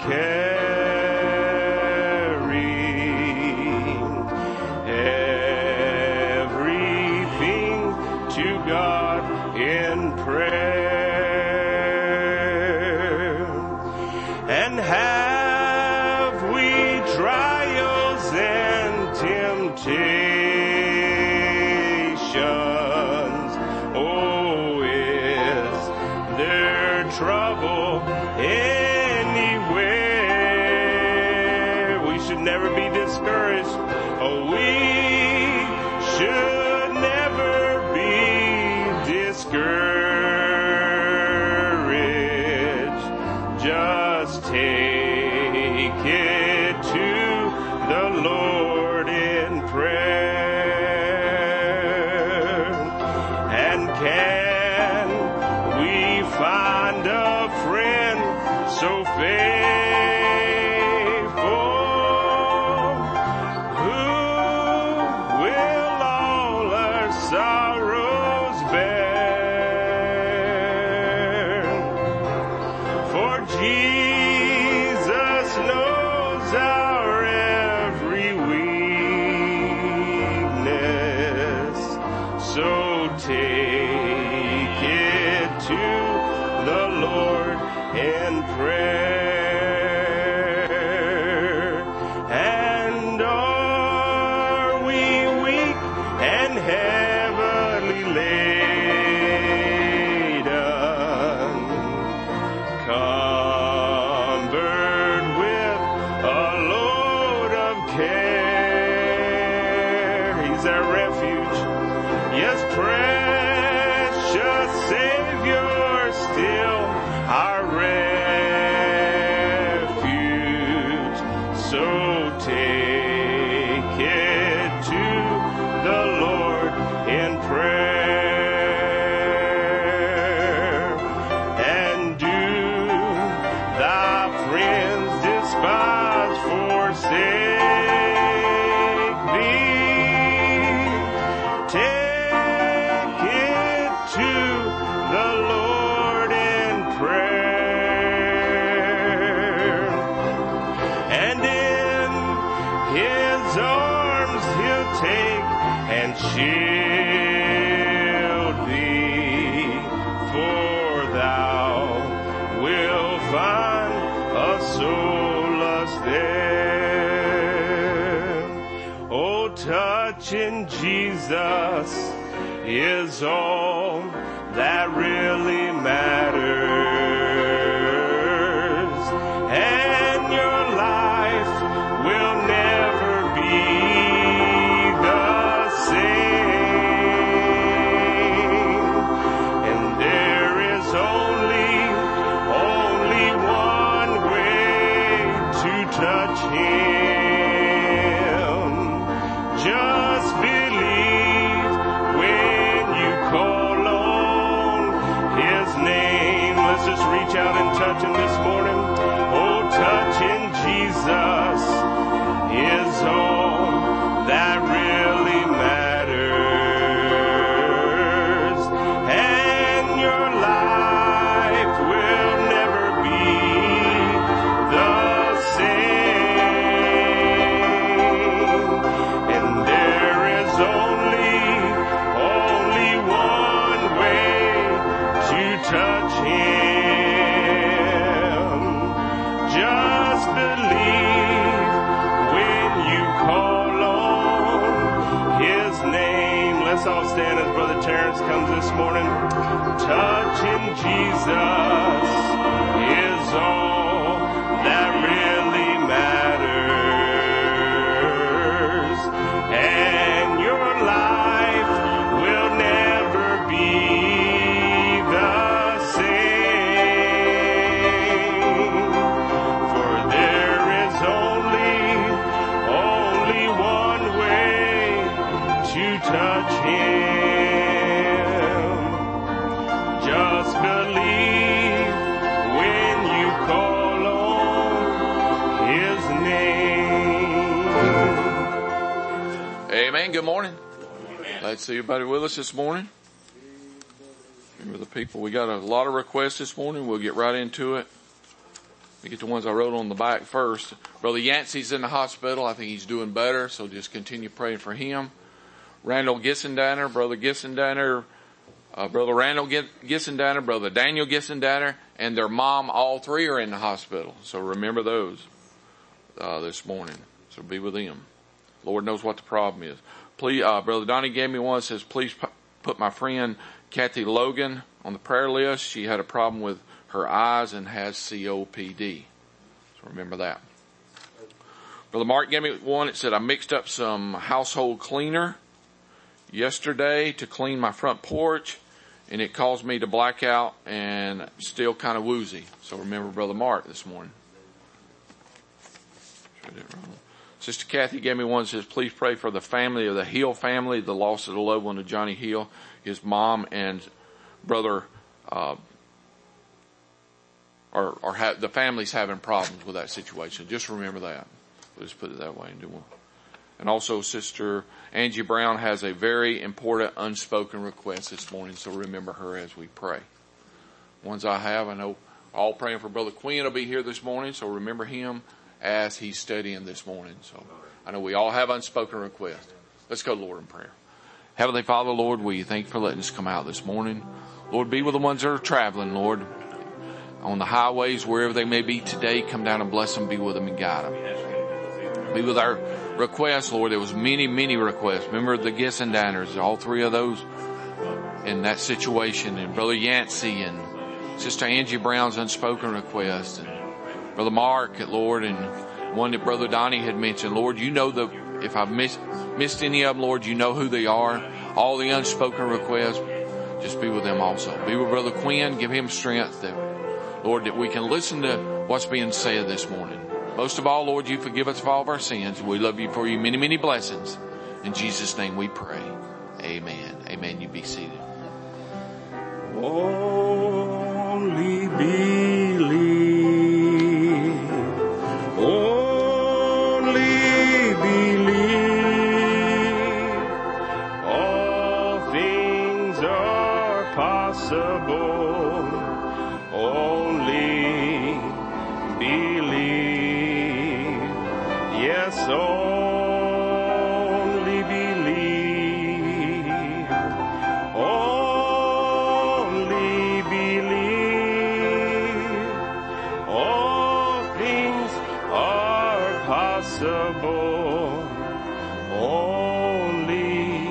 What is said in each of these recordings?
carrying everything to God in prayer. And have we trials and temptations? Oh, is there trouble anywhere? We should never be discouraged. Oh, we should never be discouraged. Just take it to the Lord in prayer. And can we find a friend so faithful, who will all our sorrows bear? For Jesus knows our every weakness. So take it to the Lord in prayer. And are we weak and heavily laden, cumbered with a load of care? He's our refuge. Yes, precious Savior, still our refuge. So take it to the Lord in prayer. And do thy friends despise, forsake thee? Take it to the Lord in prayer. And in his arms he'll take and shield thee, for thou wilt find a solace there. Oh, touching Jesus is all that really matters, and your life will never be the same. And there is only one way to touch him. Just believe when you call on his name. Let's just reach out and touch him this morning. Oh, touching Jesus is all that really matters, and your life will never be the same. And there is only one way to touch him. Just believe when you call on his name. Let's all stand as Brother Terrence comes this morning. Touching Jesus is all that really matters, and your life will never be the same. For there is only one way to touch him. Just believe when you call on his name. Amen. Good morning. Glad to see everybody with us this morning. Remember the people. We got a lot of requests this morning. We'll get right into it. Let me get the ones I wrote on the back first. Brother Yancey's in the hospital. I think he's doing better, so just continue praying for him. Randall Gissendaner, Brother Gissendaner, Brother Randall Gissendaner, Brother Daniel Gissendaner, and their mom, all three are in the hospital. So remember those this morning. So be with them. Lord knows what the problem is. Please, Brother Donnie gave me one that says, please put my friend Kathy Logan on the prayer list. She had a problem with her eyes and has COPD. So remember that. Brother Mark gave me one that said, I mixed up some household cleaner yesterday to clean my front porch, and it caused me to black out and still kind of woozy. So remember Brother Mark this morning. Sister Kathy gave me one that says, please pray for the family of the Hill family, the loss of the loved one of Johnny Hill, his mom and brother, the family's having problems with that situation. Just remember that. We'll just put it that way and do one. And also Sister Angie Brown has a very important unspoken request this morning, so remember her as we pray. Ones I have, I know all praying for Brother Quinn will be here this morning, so remember him as he's studying this morning. So I know we all have unspoken requests. Let's go to the Lord in prayer. Heavenly Father, Lord, we thank you for letting us come out this morning. Lord, be with the ones that are traveling, Lord, on the highways, wherever they may be today. Come down and bless them, be with them and guide them. Be with our requests, Lord. There was many, many requests. Remember the Gissendaners, all three of those in that situation, and Brother Yancey and Sister Angie Brown's unspoken request, and Brother Mark, Lord, and one that Brother Donnie had mentioned. Lord, you know if I've missed any of them, Lord, you know who they are. All the unspoken requests, just be with them also. Be with Brother Quinn, give him strength that, Lord, that we can listen to what's being said this morning. Most of all, Lord, you forgive us of all of our sins. We love you for you many, many blessings. In Jesus' name we pray. Amen. Amen. You be seated. Only believe. Only believe. All things are possible. Only believe. Yes, only believe. Only believe. All things are possible. Only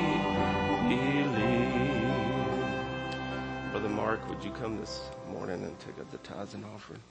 believe. Brother Mark, would you come this morning and take up the tithes and offering?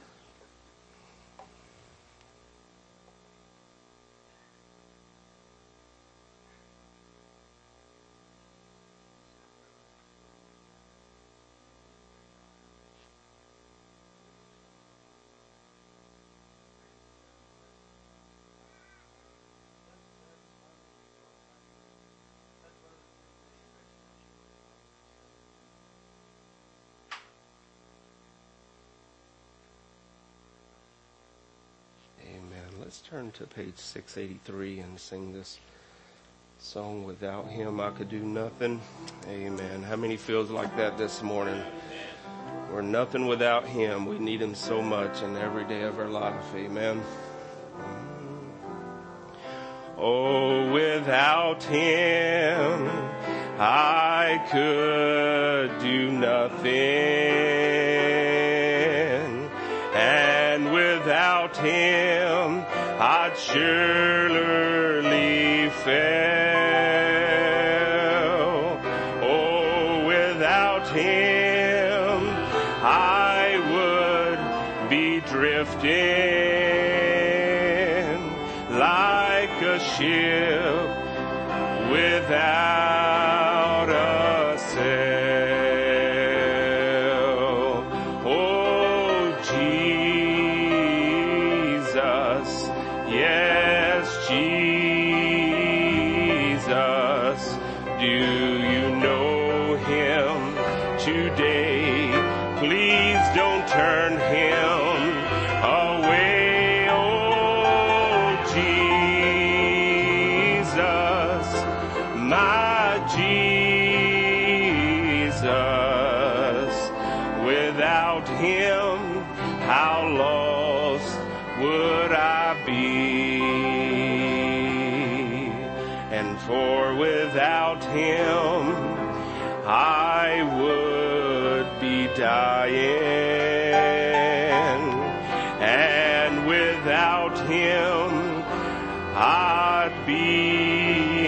Let's turn to page 683 and sing this song, Without Him I Could Do Nothing. Amen. How many feels like that this morning? We're nothing without Him. We need Him so much in every day of our life. Amen. Oh, without Him I could do nothing. And without Him I'd surely fail. Oh, without Him I would be drifting like a ship without a sail. Oh, Jesus, yes, Jesus, do you know Him today? Please don't turn Him away. Oh, Jesus, my Jesus, without Him, how long would I be? And for without him I would be dying, and without him I'd be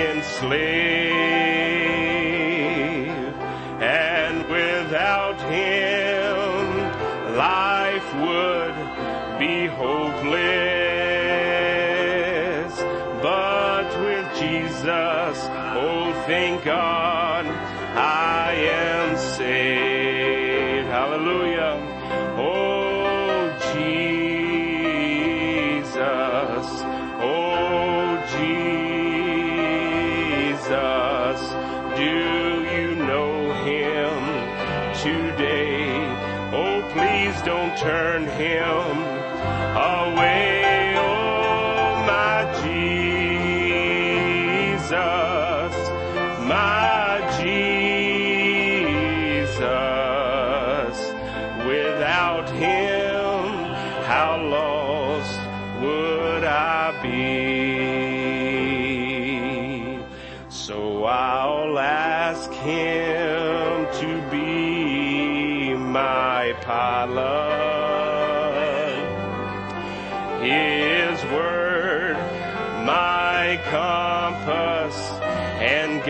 enslaved, and without him life would be hopeless. But with Jesus, oh thank God, I am saved. Hallelujah. Oh Jesus, oh Jesus, do you know him today? Oh, please don't turn him away. Oh, my Jesus, my Jesus. Without him, how lost would I be? So I'll ask him to be my pilot, his word my compass and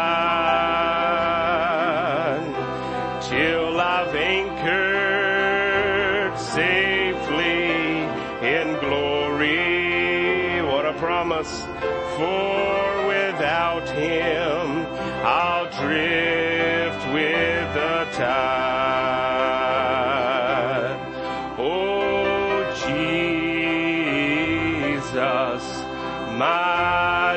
guide, till I've anchored safely in glory. What a promise! For without him I'll drift with the tide. Oh Jesus, my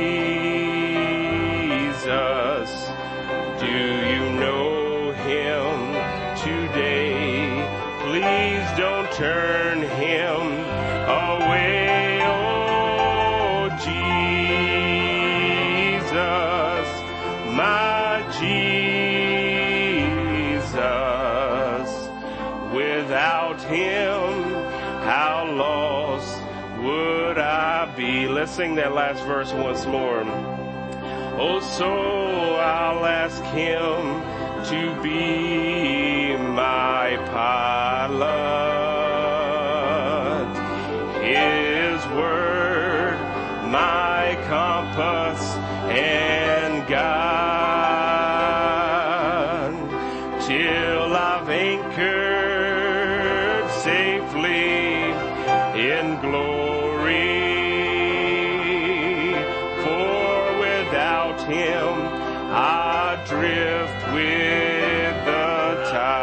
Jesus, do you know him today? Please don't turn him away. Oh Jesus, my Jesus. Without him, how lost would I be? Let's sing that last verse once more. Oh, so I'll ask him to be my pilot, his word my compass and guide, till I've anchored safely in glory. For without him I drift with the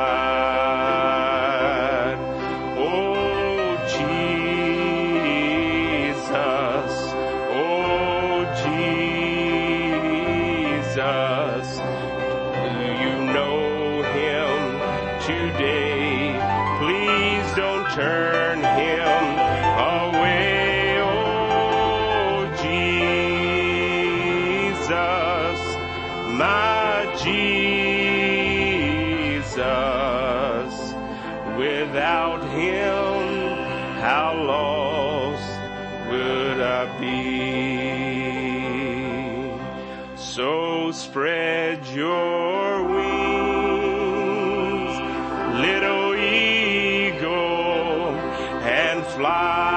tide. Oh Jesus, oh Jesus, do you know him today? Please don't turn him away. Oh Jesus, my Jesus. Without him, how lost would I be? So spread your wings, little eagle, and fly.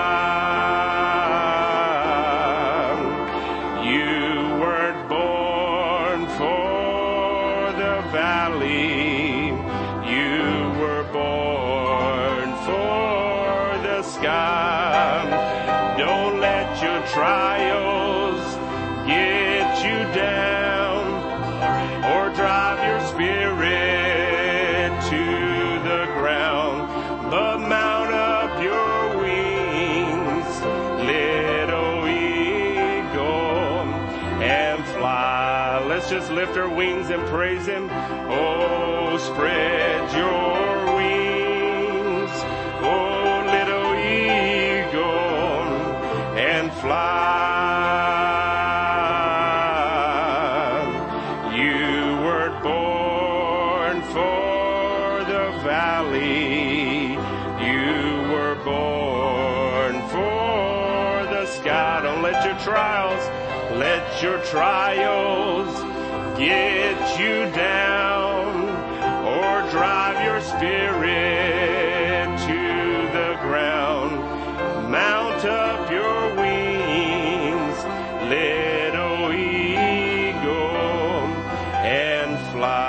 You weren't born for the valley, you were born for the sky. Don't let your trials get you down or drive your spirit to the ground, but mount up your wings, little eagle, and fly. Let's just lift our wings and praise him. Oh, spread your wings, oh, little eagle, and fly. You weren't born for the valley, you were born trials. Let your trials get you down or drive your spirit to the ground. Mount up your wings, little eagle, and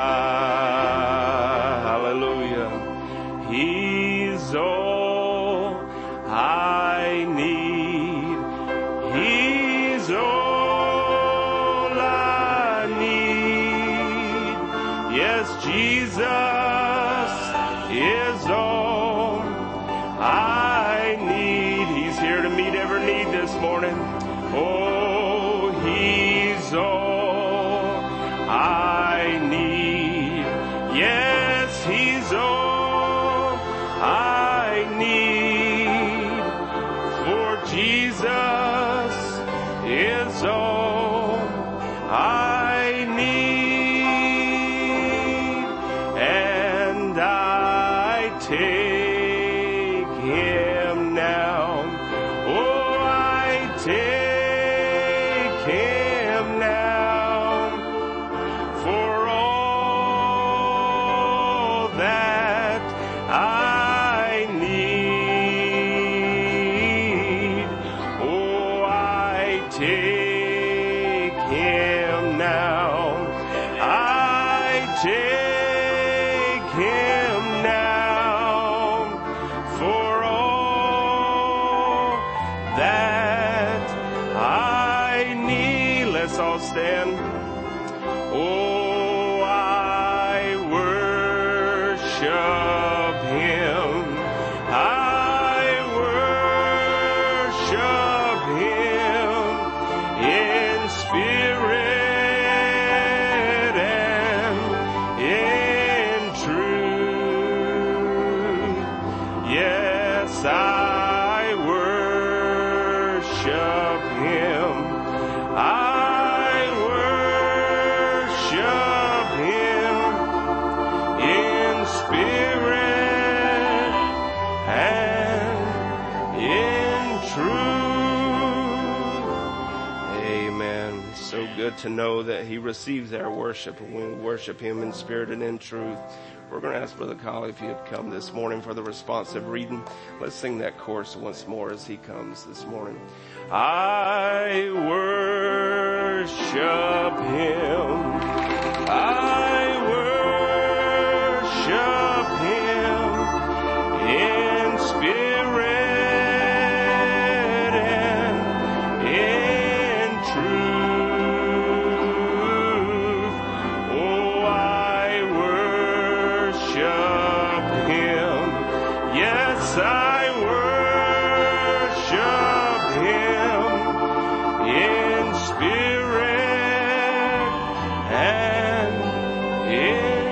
fly. Hallelujah. He's all I need. He's all I need. Yes, Jesus is all I need. He's here to meet every need this morning. Oh, He's all I need. Yes, He's all I need. For Jesus is all I need. And I take Him now. Oh, I take Him now. For all that I need. Oh, I take Him now. I take Him now. For all that I need. Let's all stand. Oh, I worship Him. I worship Him in spirit and in truth. Yes, I worship Him. I worship Him in spirit and in truth. Amen. So good to know that He receives our worship when we worship Him in spirit and in truth. We're going to ask Brother Kyle if he'd come this morning for the responsive reading. Let's sing that chorus once more as he comes this morning. I worship Him. I worship Him in spirit and in truth. Oh, I worship Him. Yes, I worship Him in spirit and in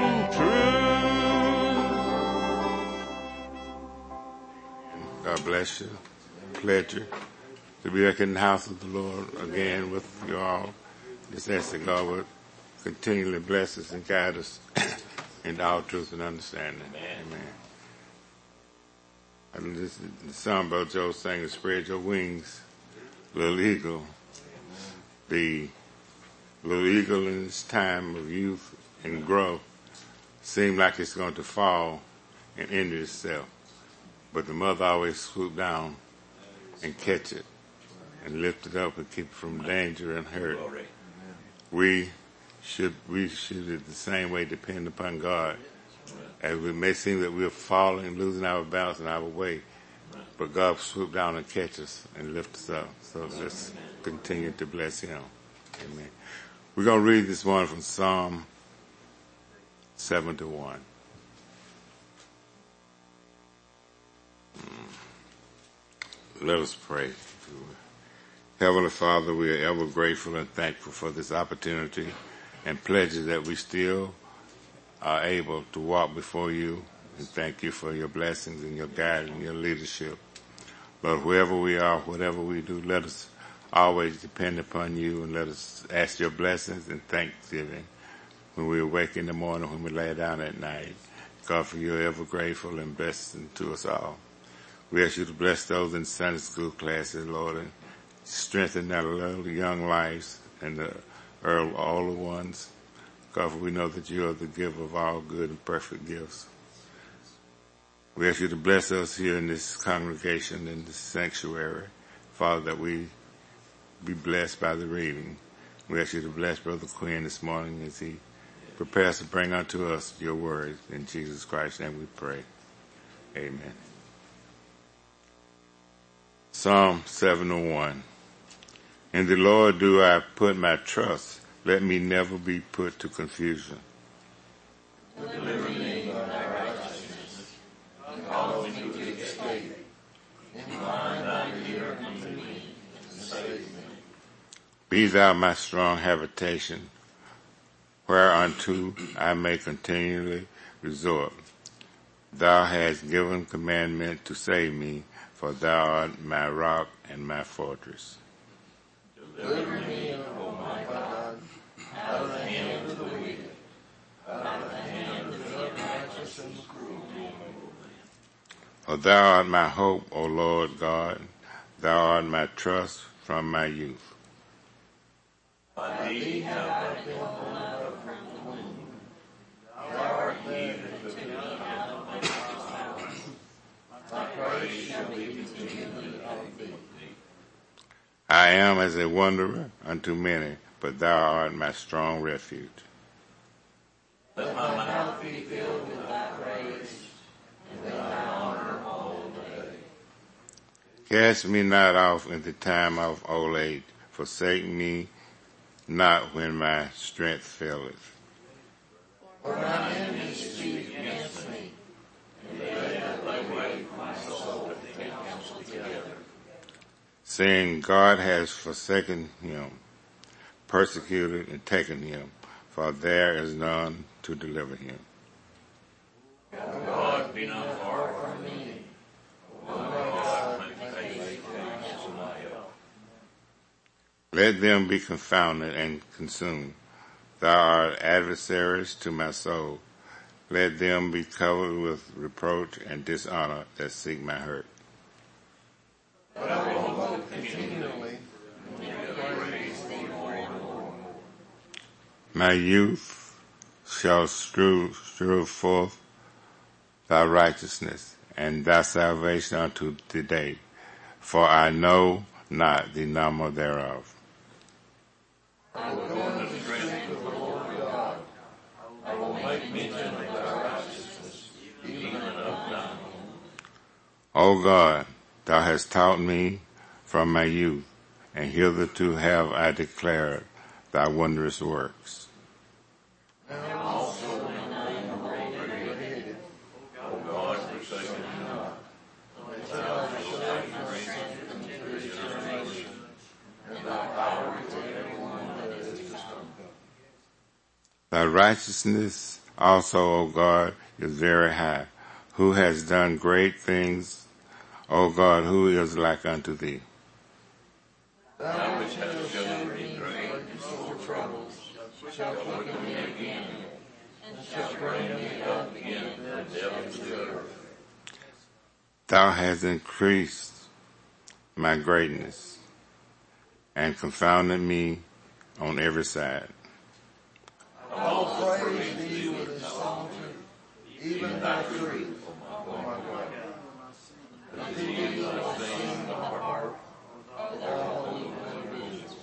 truth. God bless you. Pleasure to be back in the house of the Lord again with you all. Just ask that God would continually bless us and guide us into all truth and understanding. Amen. And this is the song Brother Joe sang, spread your wings, little eagle. The little eagle in its time of youth and growth seemed like it's going to fall and end itself. But the mother always swooped down and catch it and lift it up and keep it from danger and hurt. We should in the same way depend upon God. As we may seem that we're falling, losing our balance in our way, but God swoop down and catch us and lift us up. So let's continue to bless Him. Amen. We're going to read this one from Psalm 71. Let us pray. Heavenly Father, we are ever grateful and thankful for this opportunity and pleasure that we still are able to walk before you, and thank you for your blessings and your guidance and your leadership. Lord, wherever we are, whatever we do, let us always depend upon you, and let us ask your blessings and thanksgiving when we awake in the morning, when we lay down at night. God, for you're ever grateful and blessing to us all. We ask you to bless those in Sunday school classes, Lord, and strengthen our little young lives and the older ones. God, we know that you are the giver of all good and perfect gifts. We ask you to bless us here in this congregation, in this sanctuary. Father, that we be blessed by the reading. We ask you to bless Brother Quinn this morning as he prepares to bring unto us your word. In Jesus Christ's name we pray. Amen. Psalm 701. In the Lord do I put my trust. Let me never be put to confusion. Deliver me by thy righteousness, and cause me to escape. Incline thine ear unto me, and save me. Be thou my strong habitation, whereunto I may continually resort. Thou hast given commandment to save me, for thou art my rock and my fortress. Deliver me, O my God, out of the hand of the wicked, out of the hand of the unrighteous and cruel. For thou art my hope, O Lord God, thou art my trust from my youth. By thee have I been born up from the womb. Thou art he that took me out of my mother's house. My praise shall be continually of thee. I am as a wanderer unto many, but thou art my strong refuge. Let my mouth be filled with thy praise, and with thy honor all the day. Cast me not off in the time of old age, forsake me not when my strength faileth. For my enemies speak against me, and they that lay wait for my soul take counsel together. Saying, God has forsaken him, persecuted and taken him, for there is none to deliver him. God be not far from me. O my God, my faith counsel my help. Let them be confounded and consumed. Thou art adversaries to my soul. Let them be covered with reproach and dishonor that seek my hurt. But I will hope continually, and will praise thee more and more. My youth shall strew forth thy righteousness and thy salvation unto the day, for I know not the number thereof. I will go in the strength of the Lord God. I will make mention of thy righteousness, even of thine own. O God, thou hast taught me from my youth, and hitherto have I declared thy wondrous works. Now also when I am old and red-headed, O God, forsake me not, until thou shalt make my strength unto this generation, and thy power to everyone that is to come. Thy righteousness also, O God, is very high. Who has done great things, O God, who is like unto thee? Thou which hast showed me great and sore troubles, shall quicken me again, and shall bring me up again from the depths of the earth. Thou hast increased my greatness, and confounded me on every side. I will praise thee with a psaltery, even thy truth, O my God. To thee will I sing the harp of all holy beings.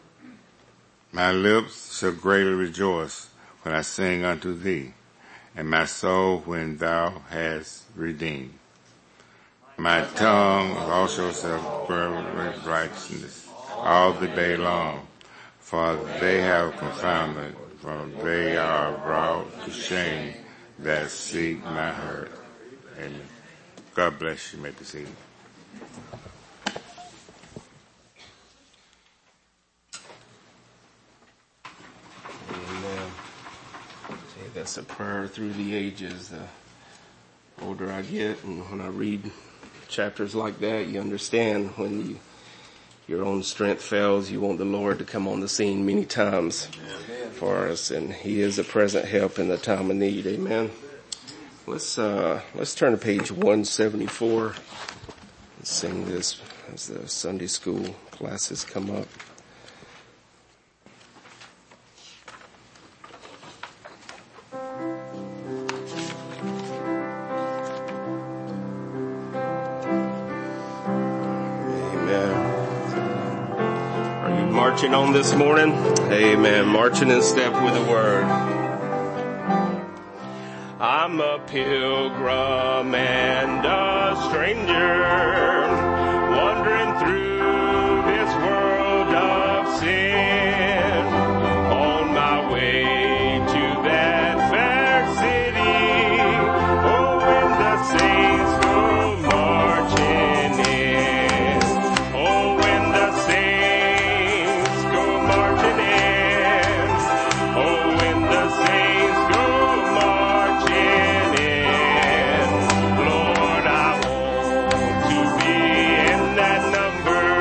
My lips shall greatly rejoice when I sing unto thee, and my soul when thou hast redeemed. My tongue also shall burn with righteousness all the day long, for they have confounded, for they are brought to shame that seek my hurt. Amen. God bless you. May be seated. Amen. See, that's a prayer through the ages. The older I get, and when I read chapters like that, you understand when your own strength fails, you want the Lord to come on the scene many times for us, and He is a present help in the time of need. Amen. Let's turn to page 174 and sing this as the Sunday school classes come up. Marching on this morning. Amen. Marching in step with the word. I'm a pilgrim and a stranger, wandering through this world of sin, on my way to that fair city. Oh, when the saints go marching in. Oh, when the saints go marching in. Oh, when the saints go marching in. Lord, I want to be in that number.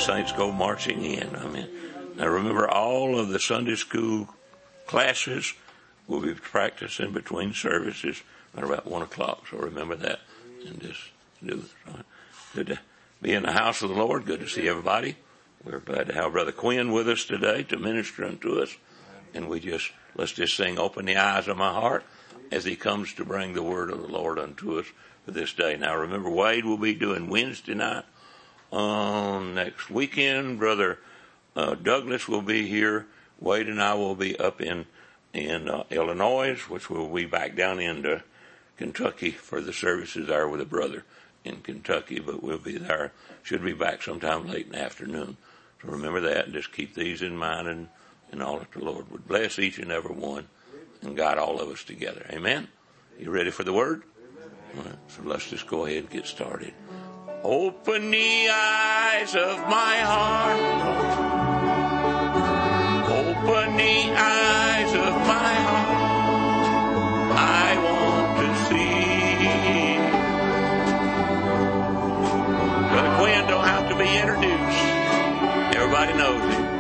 saints go marching in. Amen. Now remember, all of the Sunday school classes will be practicing between services at about 1 o'clock. So remember that and just do it. Right? Good to be in the house of the Lord. Good to see everybody. We're glad to have Brother Quinn with us today to minister unto us. And let's just sing, "Open the Eyes of My Heart," as he comes to bring the word of the Lord unto us for this day. Now remember, Wade will be doing Wednesday night on next weekend. Brother Douglas will be here. Wade and I will be up in Illinois, which will be back down into Kentucky for the services there with a brother in Kentucky, but we'll be there. Should be back sometime late in the afternoon. So remember that, and just keep these in mind, and all that the Lord would bless each and every one and guide all of us together. Amen? You ready for the word? All right, so let's just go ahead and get started. Open the eyes of my heart. Open the eyes of my heart. I want to see. Brother Quinn don't have to be introduced. Everybody knows him.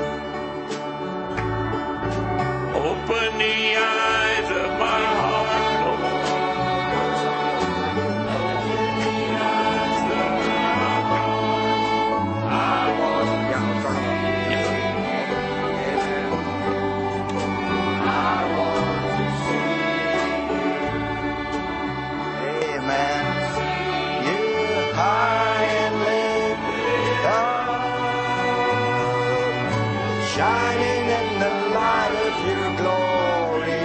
Open the eyes of my heart, Lord. I want to see. Amen. You high and lifted up, shining in the light of your glory.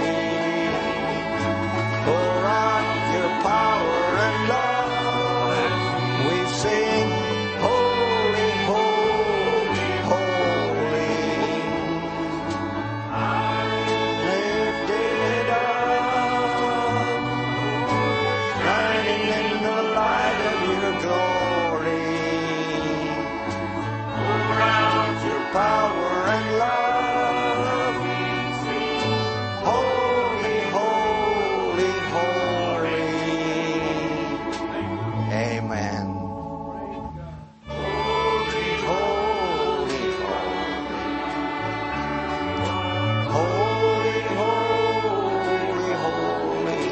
Pour out your power and love. We sing, holy, holy, holy. Lifted up, shining in the light of your glory. Pour out your power and love. Holy, holy, holy. Amen. Holy, holy, holy. Holy, holy,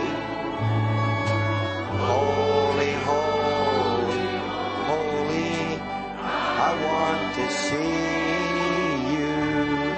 holy. Holy, holy, holy. I want to see you.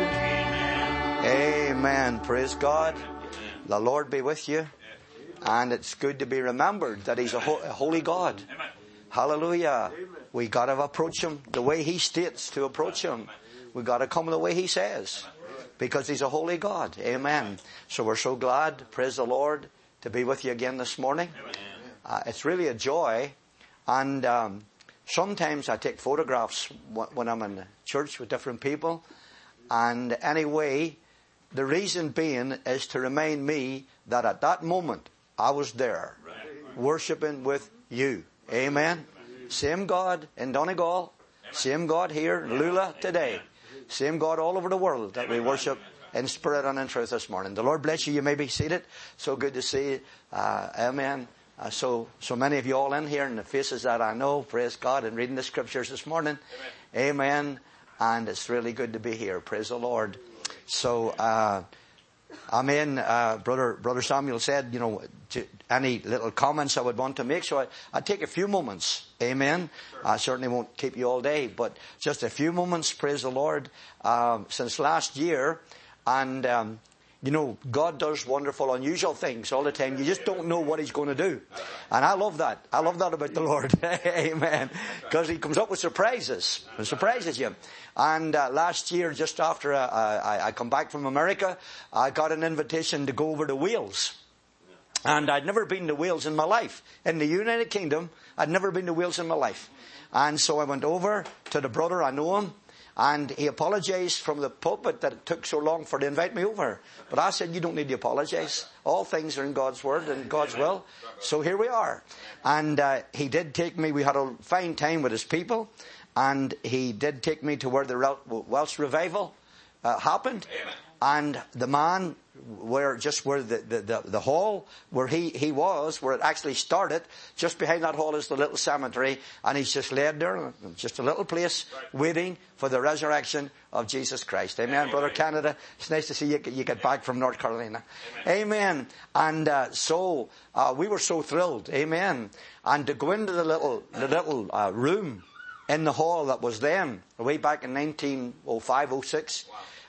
Amen. Praise God. The Lord be with you. And it's good to be remembered that He's a holy God. Hallelujah. We got to approach Him the way He states to approach Him. We got to come the way He says, because He's a holy God. Amen. So we're so glad, praise the Lord, to be with you again this morning. It's really a joy. And sometimes I take photographs when I'm in church with different people. And anyway, the reason being is to remind me that at that moment I was there, worshiping with you. Amen. Same God in Donegal, same God here in Lula today, same God all over the world that we worship in spirit and in truth this morning. The Lord bless you. You may be seated. So good to see you. Amen. So many of you all in here, and the faces that I know, praise God, and reading the scriptures this morning. Amen. And it's really good to be here. Praise the Lord. So, amen. Brother Samuel said, any little comments I would want to make. So I'd take a few moments. Amen. I certainly won't keep you all day, but just a few moments. Praise the Lord. Since last year, and God does wonderful, unusual things all the time. You just don't know what He's going to do. And I love that. I love that about the Lord. Amen. Because He comes up with surprises and surprises you. And last year, just after I come back from America, I got an invitation to go over to Wales. And I'd never been to Wales in my life. In the United Kingdom, I'd never been to Wales in my life. And so I went over to the brother, I know him. And he apologized from the pulpit that it took so long for to invite me over. But I said, you don't need to apologize. All things are in God's word and God's will. So here we are. And he did take me. We had a fine time with his people. And he did take me to where the Welsh revival happened. And the man where the hall where he was, where it actually started, just behind that hall is the little cemetery, and he's just laid there, just a little place, waiting for the resurrection of Jesus Christ. Amen, Brother Canada. It's nice to see you get back from North Carolina. Amen. And so we were so thrilled. Amen. And to go into the little room in the hall that was then, way back in 1905, 06.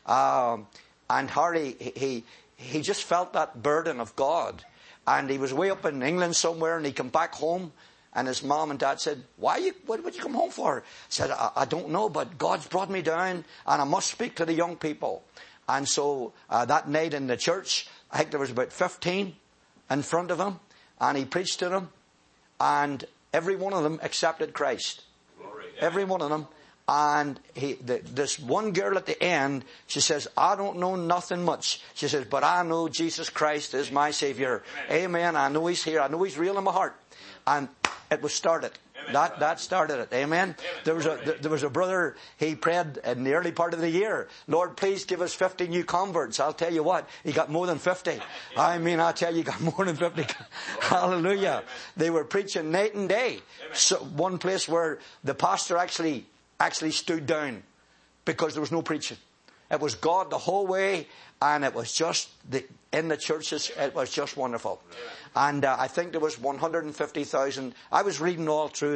And Harry, he just felt that burden of God. And he was way up in England somewhere, and he came back home, and his mom and dad said, what would you come home for? He said, I don't know, but God's brought me down, and I must speak to the young people. And so that night in the church, I think there was about 15 in front of him, and he preached to them, and every one of them accepted Christ. Every one of them. And this one girl at the end, she says, I don't know nothing much. She says, but I know Jesus Christ is my Savior. Amen. I know He's here. I know He's real in my heart. And it was started. That started it. Amen. There was a brother, he prayed in the early part of the year, Lord, please give us 50 new converts. I'll tell you what, he got more than 50. I mean, I tell you, he got more than 50. Hallelujah. They were preaching night and day. So one place where the pastor actually stood down because there was no preaching. It was God the whole way, and it was just in the churches, it was just wonderful. And I think there was 150,000. I was reading all through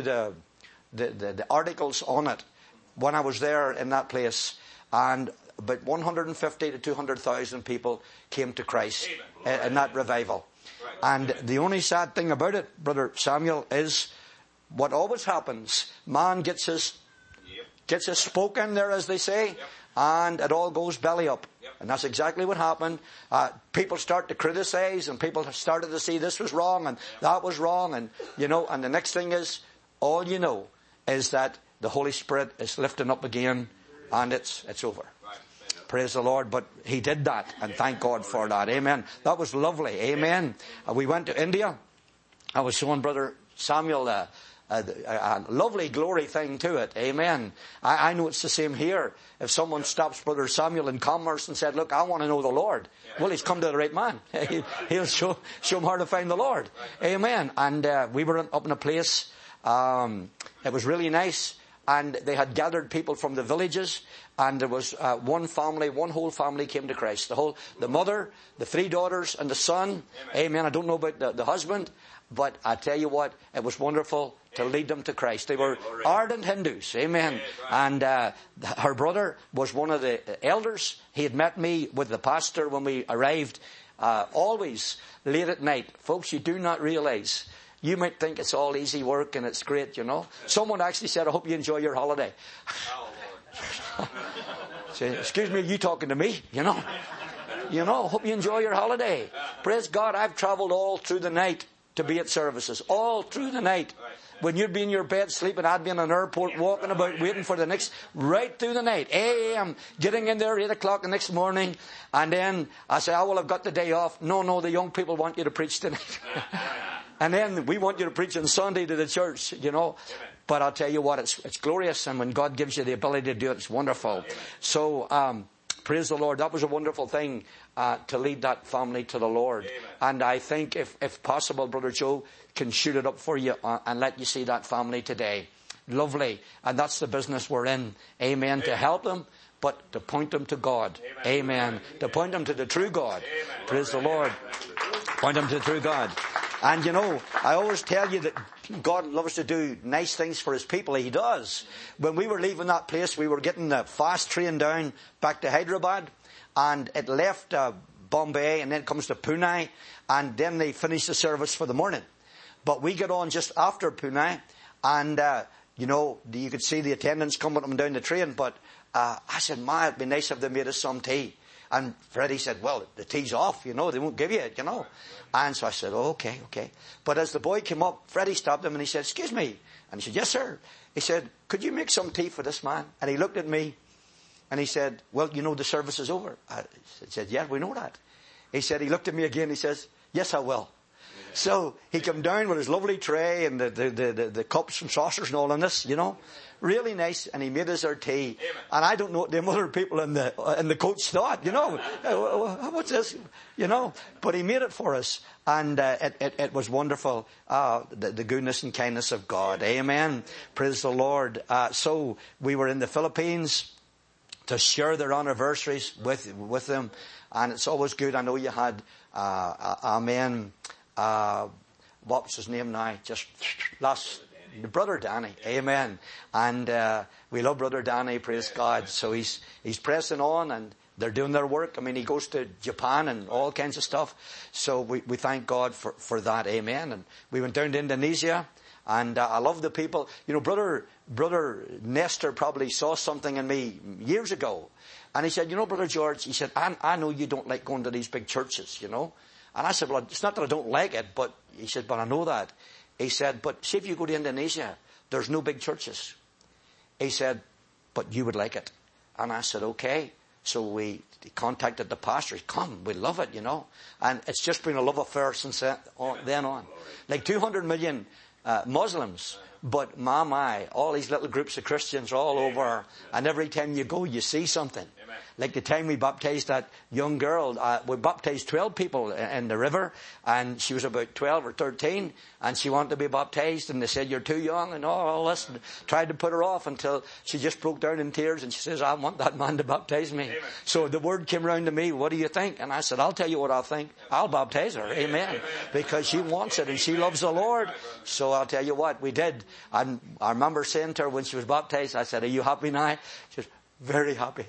the articles on it when I was there in that place, and about 150 to 200,000 people came to Christ in that revival. And the only sad thing about it, Brother Samuel, is what always happens. Man gets his spoke in there, as they say, and it all goes belly up. And that's exactly what happened. People start to criticize, and people started to see this was wrong and that was wrong, and and the next thing is, all you know is that the Holy Spirit is lifting up again, and it's over. Praise the Lord. But He did that, and thank God for that. Amen. That was lovely. Amen. We went to India. I was showing Brother Samuel a lovely glory thing to it. Amen. I know it's the same here. If someone stops Brother Samuel in commerce and said, look, I want to know the Lord. Well, he's come to the right man. He'll show him how to find the Lord. Amen. And we were up in a place. It was really nice. And they had gathered people from the villages. And there was one whole family came to Christ. The mother, the 3 daughters, and the son. Amen. I don't know about the husband. But I tell you what, it was wonderful to lead them to Christ. They were ardent Hindus. Amen. And her brother was one of the elders. He had met me with the pastor when we arrived, always late at night. Folks, you do not realize. You might think it's all easy work and it's great, Someone actually said, I hope you enjoy your holiday. Say, excuse me, are you talking to me? Hope you enjoy your holiday. Praise God, I've traveled all through the night to be at services, all through the night. When you'd be in your bed sleeping, I'd be in an airport walking about waiting for the next, right through the night. 8 a.m., getting in there 8 o'clock the next morning. And then I say, well, I've got the day off. No, the young people want you to preach tonight. And then we want you to preach on Sunday to the church, But I'll tell you what, it's glorious. And when God gives you the ability to do it, it's wonderful. So, praise the Lord. That was a wonderful thing to lead that family to the Lord. Amen. And I think if possible, Brother Joe can shoot it up for you and let you see that family today. Lovely. And that's the business we're in. Amen. Amen. To help them, but to point them to God. Amen. Amen. To point them to the true God. Amen. Praise the Lord. Point them to the true God. And I always tell you that God loves to do nice things for His people. He does. When we were leaving that place, we were getting the fast train down back to Hyderabad, and it left Bombay, and then it comes to Pune, and then they finish the service for the morning. But we get on just after Pune, and you could see the attendants coming up and down the train. But I said, it'd be nice if they made us some tea. And Freddie said, well, the tea's off, they won't give you it, And so I said, okay. But as the boy came up, Freddie stopped him and he said, excuse me. And he said, yes, sir. He said, could you make some tea for this man? And he looked at me and he said, well, the service is over. I said, yeah, we know that. He looked at me again. He says, yes, I will. So he came down with his lovely tray and the cups and saucers and all in this, you know. Really nice, and he made us our tea. And I don't know what them other people in the coach thought, you know. What's this? You know. But he made it for us. And it was wonderful. The goodness and kindness of God. Amen. Praise the Lord. So we were in the Philippines to share their anniversaries with them. And it's always good. I know you had, amen, what's his name now? Just last, Brother Danny. Amen. And we love Brother Danny, praise God. So he's pressing on, and they're doing their work. I mean, he goes to Japan and all kinds of stuff. So we thank God for that. Amen. And we went down to Indonesia, and I love the people. You know, Brother Nestor probably saw something in me years ago. And he said, you know, Brother George, he said, I know you don't like going to these big churches, you know. And I said, well, it's not that I don't like it, but he said, but I know that. He said, but see, if you go to Indonesia, there's no big churches. He said, but you would like it. And I said, okay. So we contacted the pastor. Come, we love it, you know. And it's just been a love affair since then on. Like 200 million Muslims. But my, all these little groups of Christians all over. And every time you go, you see something. Like the time we baptized that young girl, we baptized 12 people in the river, and she was about 12 or 13, and she wanted to be baptized, and they said, you're too young, and all this, and tried to put her off until she just broke down in tears, and she says, I want that man to baptize me. Amen. So the word came round to me, what do you think? And I said, I'll tell you what I think. I'll baptize her. Amen. Because she wants it, and she loves the Lord. So I'll tell you what, we did. And I remember saying to her when she was baptized, I said, are you happy now? She said, very happy.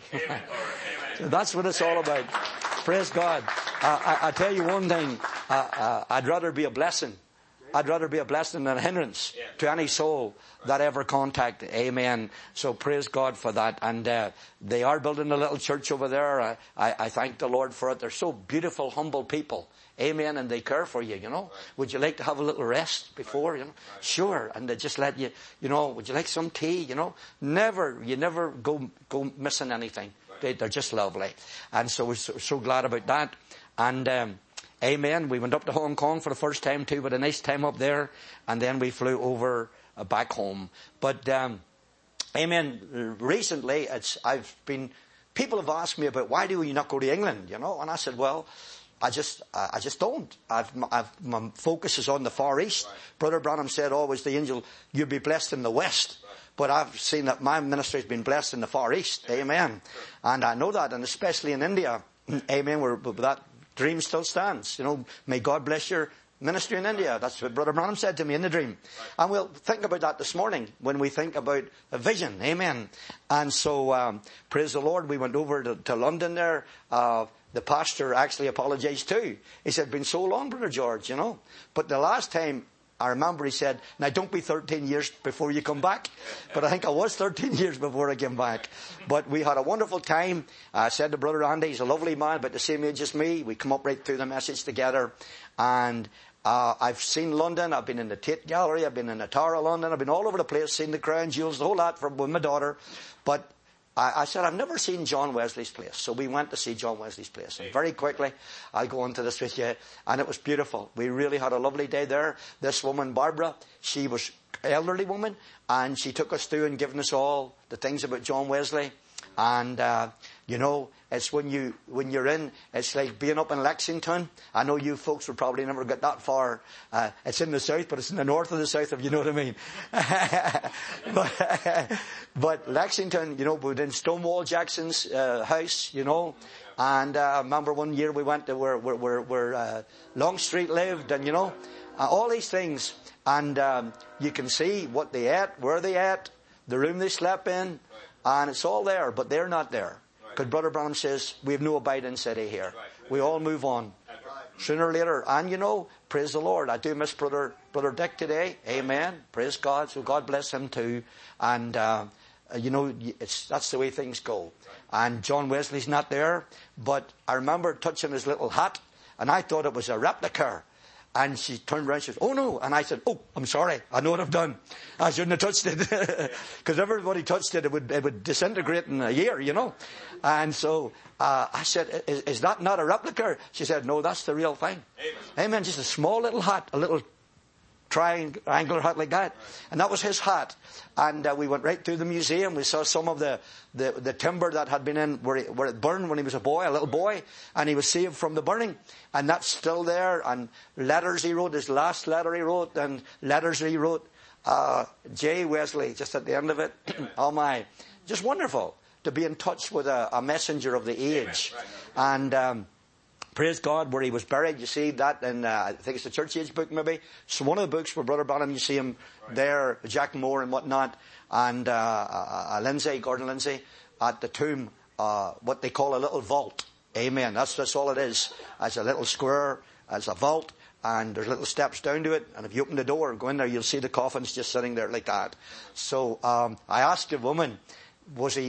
So that's what it's all about. Praise God. I tell you one thing. I'd rather be a blessing. I'd rather be a blessing than a hindrance to any soul that ever contact. Amen. So praise God for that. And they are building a little church over there. I thank the Lord for it. They're so beautiful, humble people. Amen. And they care for you, you know. Would you like to have a little rest before, you know? Sure. And they just let you, you know, would you like some tea, you know? You never go missing anything. They're just lovely. And so we're so glad about that. And, amen. We went up to Hong Kong for the first time too, but a nice time up there. And then we flew over back home. But, amen. Recently, people have asked me about why do you not go to England, you know? And I said, well, I just don't. My focus is on the Far East. Right. Brother Branham said always, the angel, you'll be blessed in the West. Right. But I've seen that my ministry has been blessed in the Far East. Amen. Sure. And I know that, and especially in India. Amen. Where that dream still stands. You know, may God bless your ministry in India. That's what Brother Branham said to me in the dream. Right. And we'll think about that this morning when we think about a vision. Amen. And so, praise the Lord, we went over to London there. The pastor actually apologized too. He said, been so long, Brother George, you know. But the last time, I remember he said, now don't be 13 years before you come back. But I think I was 13 years before I came back. But we had a wonderful time. I said to Brother Andy, he's a lovely man, about the same age as me. We come up right through the message together. And I've seen London. I've been in the Tate Gallery. I've been in the Tower of London. I've been all over the place, seen the Crown Jewels, the whole lot with my daughter. But I said, I've never seen John Wesley's place. So we went to see John Wesley's place. And very quickly, I'll go into this with you. And it was beautiful. We really had a lovely day there. This woman, Barbara, she was an elderly woman. And she took us through and given us all the things about John Wesley. And, you know, it's when you're in, it's like being up in Lexington. I know you folks would probably never get that far. It's in the south, but it's in the north of the south, if you know what I mean. But Lexington, you know, we were in Stonewall Jackson's house, you know. And I remember one year we went to where Longstreet lived, and, you know, all these things. And you can see what they ate, where they ate, the room they slept in. And it's all there, but they're not there. Because Brother Branham says, we have no abiding city here. We all move on. Sooner or later. And you know, praise the Lord. I do miss Brother Dick today. Amen. Praise God. So God bless him too. And, you know, that's the way things go. And John Wesley's not there. But I remember touching his little hat. And I thought it was a replica. And she turned around and she said, oh no. And I said, oh, I'm sorry. I know what I've done. I shouldn't have touched it. Because everybody touched it, it would disintegrate in a year, you know. And so I said, is that not a replica? She said, no, that's the real thing. Amen. Just a small little hat, a little triangular hat like that. And that was his hat. And we went right through the museum. We saw some of the timber that had been in where it burned when he was a little boy, and he was saved from the burning. And that's still there. And letters he wrote, his last letter he wrote, and letters he wrote. J. Wesley, just at the end of it. Oh my, just wonderful to be in touch with a messenger of the age. And praise God, where he was buried. You see that in, I think it's the Church Age book maybe. So one of the books where Brother Branham, you see him there, Jack Moore and whatnot, and Gordon Lindsay, at the tomb, what they call a little vault. Amen. That's all it is. It's a little square, it's a vault, and there's little steps down to it. And if you open the door and go in there, you'll see the coffins just sitting there like that. So I asked the woman, was he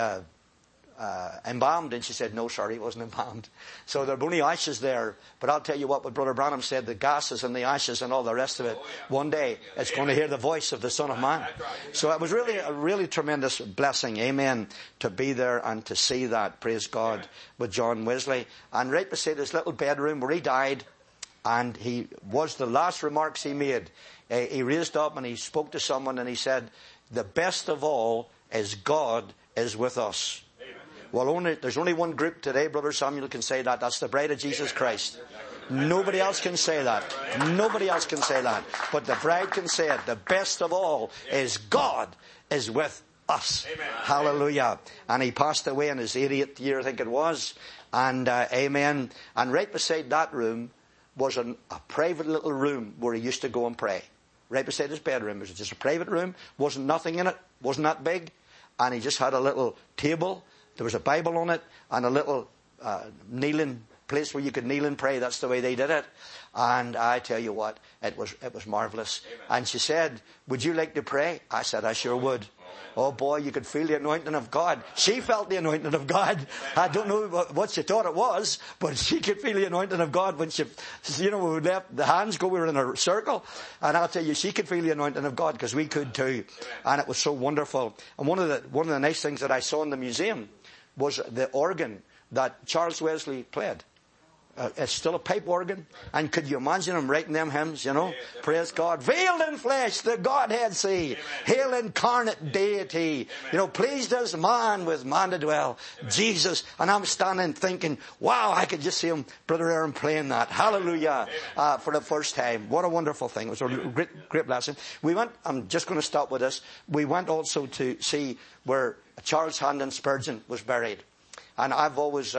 embalmed? And she said, no, sir, he wasn't embalmed. So there were only ashes there. But I'll tell you what Brother Branham said, the gases and the ashes and all the rest of it, one day it's going to hear the voice of the Son of Man. So it was really a really tremendous blessing, amen, to be there and to see that, praise God, with John Wesley. And right beside his little bedroom where he died, and he was the last remarks he made, he raised up and he spoke to someone and he said, the best of all is God is with us. Well, there's only one group today, Brother Samuel can say that. That's the bride of Jesus Christ. Nobody else can say that. Nobody else can say that. But the bride can say it. The best of all is God is with us. Amen. Hallelujah. And he passed away in his 80th year, I think it was. And amen. And right beside that room was a private little room where he used to go and pray. Right beside his bedroom. It was just a private room. Wasn't nothing in it. Wasn't that big. And he just had a little table. There was a Bible on it and a little kneeling place where you could kneel and pray. That's the way they did it. And I tell you what, it was marvelous. Amen. And she said, would you like to pray? I said, I sure would. Oh boy, you could feel the anointing of God. She felt the anointing of God. I don't know what she thought it was, but she could feel the anointing of God when she, we let the hands go, we were in a circle. And I'll tell you, she could feel the anointing of God because we could too. And it was so wonderful. And one of the nice things that I saw in the museum was the organ that Charles Wesley played. It's still a pipe organ. And could you imagine him writing them hymns, Praise God. Veiled in flesh, the Godhead see. Hail incarnate deity. Pleased as man with man to dwell. Jesus. And I'm standing thinking, wow, I could just see him, Brother Aaron, playing that. Hallelujah. For the first time. What a wonderful thing. It was a great blessing. I'm just going to stop with this. We went also to see where Charles Haddon Spurgeon was buried. And I've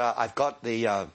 got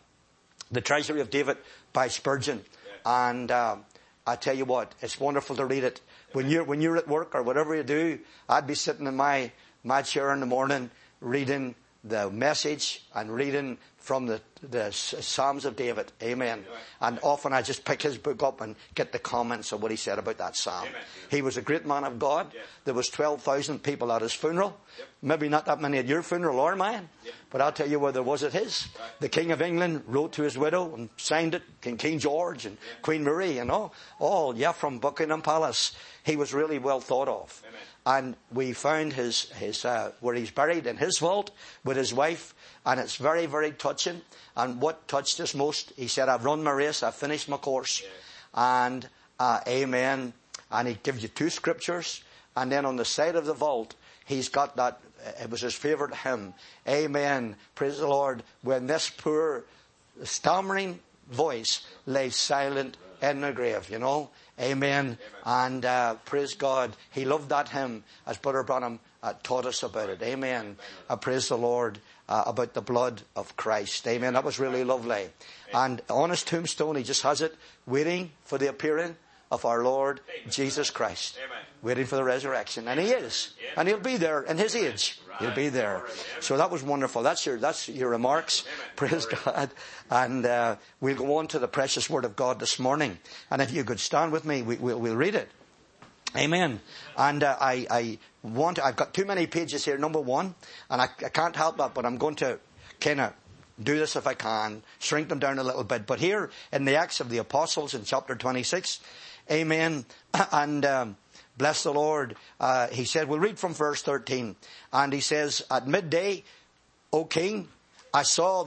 the Treasury of David by Spurgeon. And I tell you what, it's wonderful to read it. When you're at work or whatever you do, I'd be sitting in my chair in the morning reading the message and reading from the Psalms of David. Amen. And often I just pick his book up and get the comments of what he said about that psalm. Amen. He was a great man of God. Yes. There was 12,000 people at his funeral. Yep. Maybe not that many at your funeral or mine. Yep. But I'll tell you where there was at his. Right. The King of England wrote to his widow and signed it. King George and Queen Marie and all from Buckingham Palace. He was really well thought of. Amen. And we found his where he's buried in his vault with his wife. And it's very, very touching. And what touched us most, he said, I've run my race, I've finished my course. Yes. And amen. And he gives you 2 scriptures. And then on the side of the vault, he's got that, it was his favorite hymn. Amen. Praise the Lord. When this poor stammering voice lay silent in the grave, Amen. And praise God. He loved that hymn as Brother Branham taught us about it. Amen. Praise the Lord. About the blood of Christ. Amen. That was really lovely. And on his tombstone, he just has it, waiting for the appearing of our Lord Jesus Christ. Waiting for the resurrection. And he is. And he'll be there in his age. He'll be there. So that was wonderful. That's your remarks. Praise God. And we'll go on to the precious word of God this morning. And if you could stand with me, we'll read it. Amen. And I've got too many pages here, number 1, and I can't help that, but I'm going to kind of do this if I can, shrink them down a little bit. But here in the Acts of the Apostles in chapter 26, amen, and bless the Lord, he said, we'll read from verse 13, and he says, at midday, O king, I saw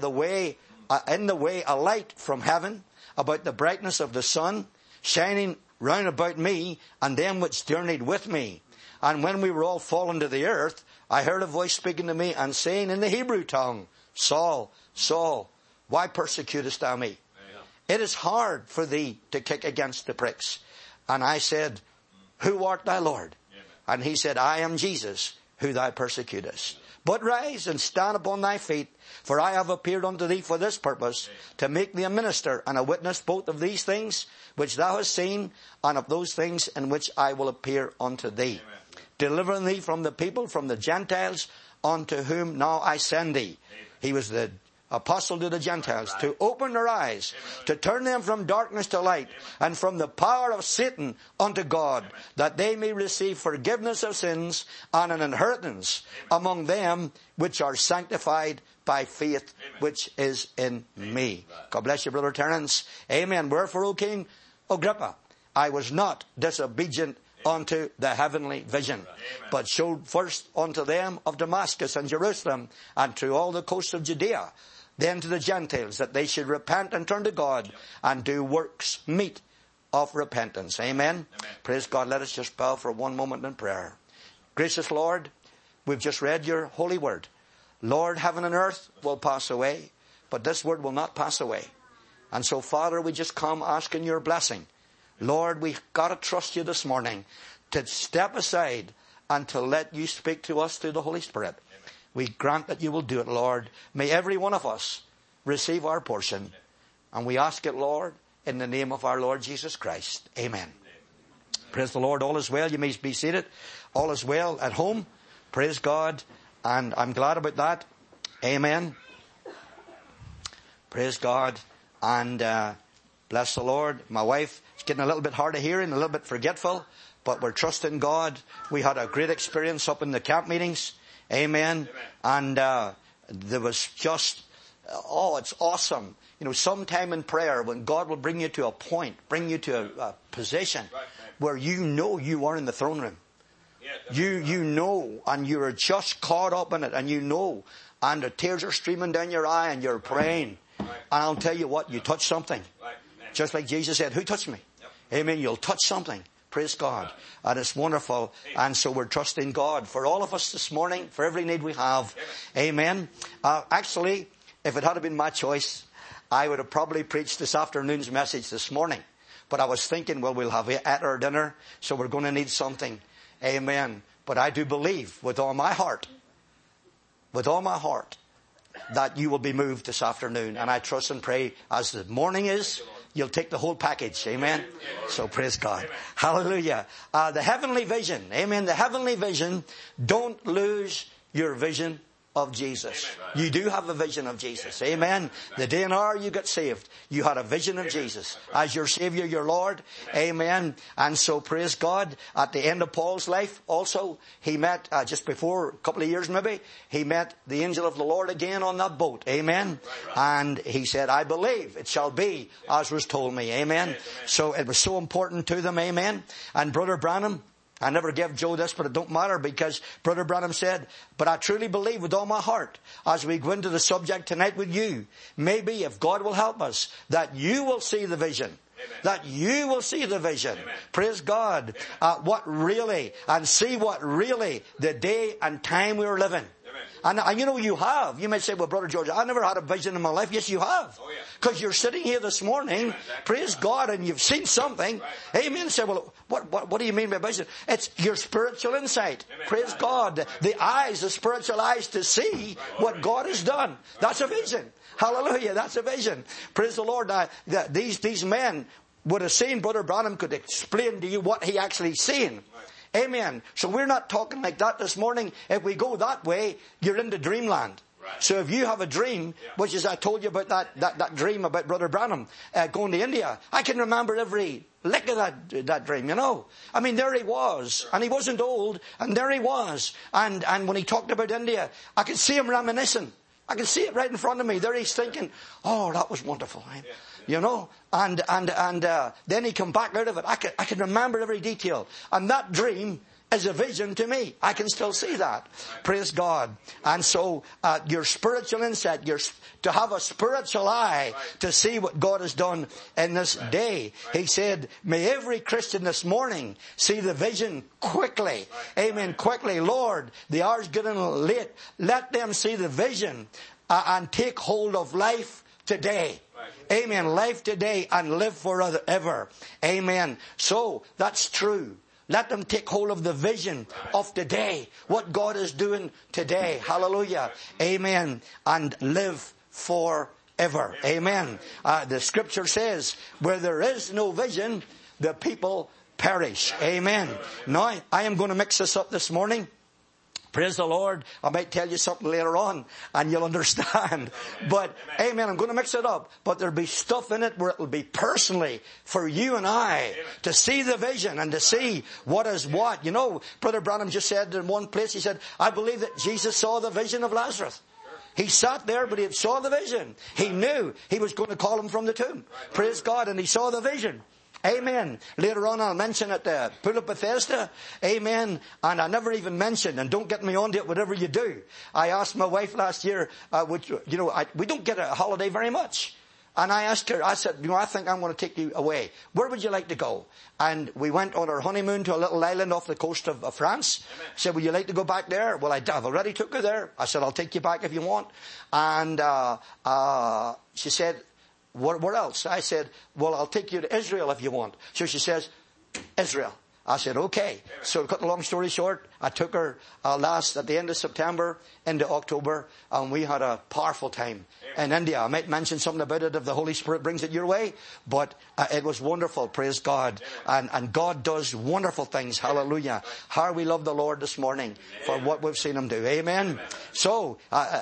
in the way a light from heaven, about the brightness of the sun, shining round about me, and them which journeyed with me. And when we were all fallen to the earth, I heard a voice speaking to me, and saying in the Hebrew tongue, Saul, Saul, why persecutest thou me? It is hard for thee to kick against the pricks. And I said, who art thou, Lord? And he said, I am Jesus, who thou persecutest. But rise and stand upon thy feet, for I have appeared unto thee for this purpose, to make thee a minister and a witness both of these things which thou hast seen, and of those things in which I will appear unto thee, delivering thee from the people, from the Gentiles, unto whom now I send thee. He was the apostle to the Gentiles, to open their eyes, to turn them from darkness to light, and from the power of Satan unto God, that they may receive forgiveness of sins and an inheritance among them which are sanctified by faith which is in me. God bless you, Brother Terence. Amen. Wherefore, O King Agrippa, I was not disobedient unto the heavenly vision, but showed first unto them of Damascus and Jerusalem, and to all the coasts of Judea, then to the Gentiles, that they should repent and turn to God, and do works meet of repentance. Amen. Praise God. Let us just bow for one moment in prayer. Gracious Lord, we've just read your holy word. Lord, heaven and earth will pass away, but this word will not pass away. And so, Father, we just come asking your blessing. Lord, we've got to trust you this morning to step aside and to let you speak to us through the Holy Spirit. Amen. We grant that you will do it, Lord. May every one of us receive our portion. And we ask it, Lord, in the name of our Lord Jesus Christ. Amen. Amen. Praise the Lord. All is well. You may be seated. All is well at home. Praise God. And I'm glad about that. Amen. Praise God. And bless the Lord. My wife is getting a little bit hard of hearing, a little bit forgetful, but we're trusting God. We had a great experience up in the camp meetings. Amen. And there was just, it's awesome. You know, sometime in prayer when God will bring you to a point, bring you to a position where you know you are in the throne room. You know, and you're just caught up in it, and you know, and the tears are streaming down your eye, and you're praying. And I'll tell you what, you touch something. Just like Jesus said, who touched me? Amen. You'll touch something. Praise God. And it's wonderful. And so we're trusting God for all of us this morning, for every need we have. Amen. Actually, if it had been my choice, I would have probably preached this afternoon's message this morning. But I was thinking, well, we'll have it at our dinner, so we're going to need something. Amen. But I do believe with all my heart, that you will be moved this afternoon. And I trust and pray as the morning is, you'll take the whole package. Amen. So praise God. Hallelujah. The heavenly vision. Amen. The heavenly vision. Don't lose your vision of Jesus. You do have a vision of Jesus. Amen. The day and hour you got saved, you had a vision of Jesus as your Savior, your Lord. Amen. And so praise God. At the end of Paul's life also, he met, just before a couple of years maybe, he met the angel of the Lord again on that boat. Amen. And he said, I believe it shall be as was told me. Amen. So it was so important to them. Amen. And Brother Branham, I never gave Joe this, but it don't matter, because Brother Branham said, but I truly believe with all my heart, as we go into the subject tonight with you, maybe if God will help us, that you will see the vision. Amen. That you will see the vision. Amen. Praise God. What really, and see what really the day and time we are living. And you know you have. You may say, well, Brother George, I never had a vision in my life. Yes, you have. Because you're sitting here this morning, praise God, and you've seen something. Amen. Say, well, what do you mean by vision? It's your spiritual insight. Praise God. The eyes, the spiritual eyes to see what God has done. That's a vision. Hallelujah. That's a vision. Praise the Lord. These men would have seen, Brother Branham could explain to you what he actually seen. Amen. So we're not talking like that this morning. If we go that way, you're into dreamland. Right. So if you have a dream, which is I told you about that dream about Brother Branham going to India, I can remember every lick of that dream, you know. I mean, there he was, and he wasn't old, and there he was. And when he talked about India, I could see him reminiscing. I can see it right in front of me. There he's thinking, oh, that was wonderful. You know, and then he come back out of it. I can remember every detail. And that dream is a vision to me. I can still see that. Praise God. And so, your spiritual insight, to have a spiritual eye to see what God has done in this day. He said, may every Christian this morning see the vision quickly. Amen. Quickly. Lord, the hour's getting late. Let them see the vision and take hold of life today. Amen. Life today and live forever. Amen. So, that's true. Let them take hold of the vision of today. What God is doing today. Hallelujah. Amen. And live forever. Amen. The scripture says, where there is no vision, the people perish. Amen. Now, I am going to mix this up this morning. Praise the Lord. I might tell you something later on and you'll understand. But, amen, I'm going to mix it up. But there'll be stuff in it where it'll be personally for you and I to see the vision and to see what is what. You know, Brother Branham just said in one place, he said, I believe that Jesus saw the vision of Lazarus. He sat there, but he saw the vision. He knew he was going to call him from the tomb. Praise God. And he saw the vision. Amen. Later on I'll mention at the Pool of Bethesda. Amen. And I never even mentioned, and don't get me on to it, whatever you do. I asked my wife last year, we don't get a holiday very much. And I asked her, I said, I think I'm going to take you away. Where would you like to go? And we went on our honeymoon to a little island off the coast of France. I said, would you like to go back there? Well, I've already took her there. I said, I'll take you back if you want. And she said, where else? I said, well, I'll take you to Israel if you want. So she says, Israel. I said, okay. So, cut the long story short, I took her at the end of September into October, and we had a powerful time in India. I might mention something about it if the Holy Spirit brings it your way, but it was wonderful, praise God. And God does wonderful things, hallelujah. How we love the Lord this morning for what we've seen Him do, amen. So,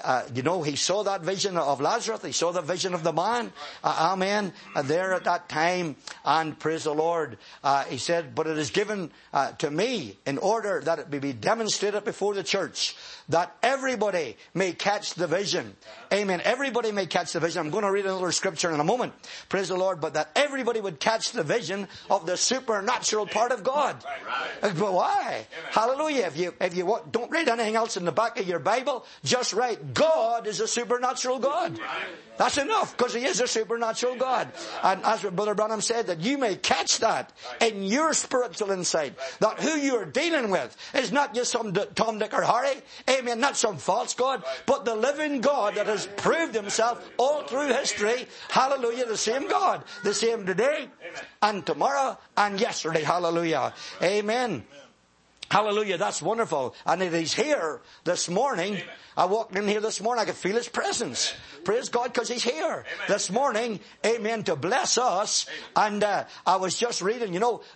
he saw that vision of Lazarus, he saw the vision of the man, amen, there at that time, and praise the Lord. He said, but it is given to me in order that it may be demonstrated before the church, that everybody may catch the vision. Amen. Everybody may catch the vision. I'm going to read another scripture in a moment. Praise the Lord. But that everybody would catch the vision of the supernatural part of God. Right. But why? Amen. Hallelujah. If you don't read anything else in the back of your Bible, just write, God is a supernatural God. Right. That's enough, because He is a supernatural God. And as Brother Branham said, that you may catch that in your spiritual insight, that who you are dealing with is not just some Tom, Dick or Harry, amen, not some false God, but the living God that has proved Himself all through history. Hallelujah, the same God, the same today and tomorrow and yesterday. Hallelujah. Amen. Hallelujah, that's wonderful. And it is here this morning. Amen. I walked in here this morning, I could feel His presence. Amen. Praise God, because He's here. Amen. This morning, amen, to bless us. Amen. And I was just reading,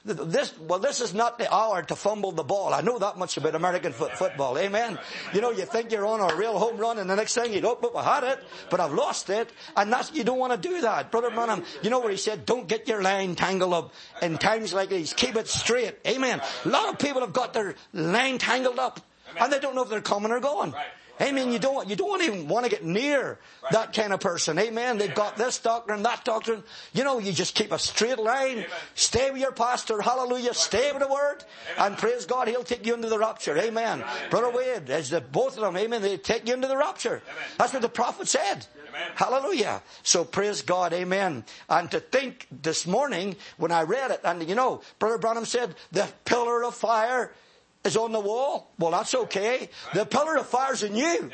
this is not the hour to fumble the ball. I know that much about American football. Amen. You think you're on a real home run, and the next thing I had it, but I've lost it. And you don't want to do that. Brother Branham, where he said, don't get your line tangled up in times like these. Keep it straight. Amen. A lot of people have got their line tangled up, and they don't know if they're coming or going. Amen. You don't even want to get near that kind of person. Amen. They've got this doctrine, that doctrine. You just keep a straight line. Amen. Stay with your pastor. Hallelujah. Stay with the Word. Amen. And praise God, He'll take you into the rapture. Amen. Amen. Brother Wade, both of them, amen, they take you into the rapture. Amen. That's what the prophet said. Amen. Hallelujah. So praise God. Amen. And to think this morning when I read it, and Brother Branham said, the pillar of fire is on the wall. Well, that's okay. The pillar of fire's in you.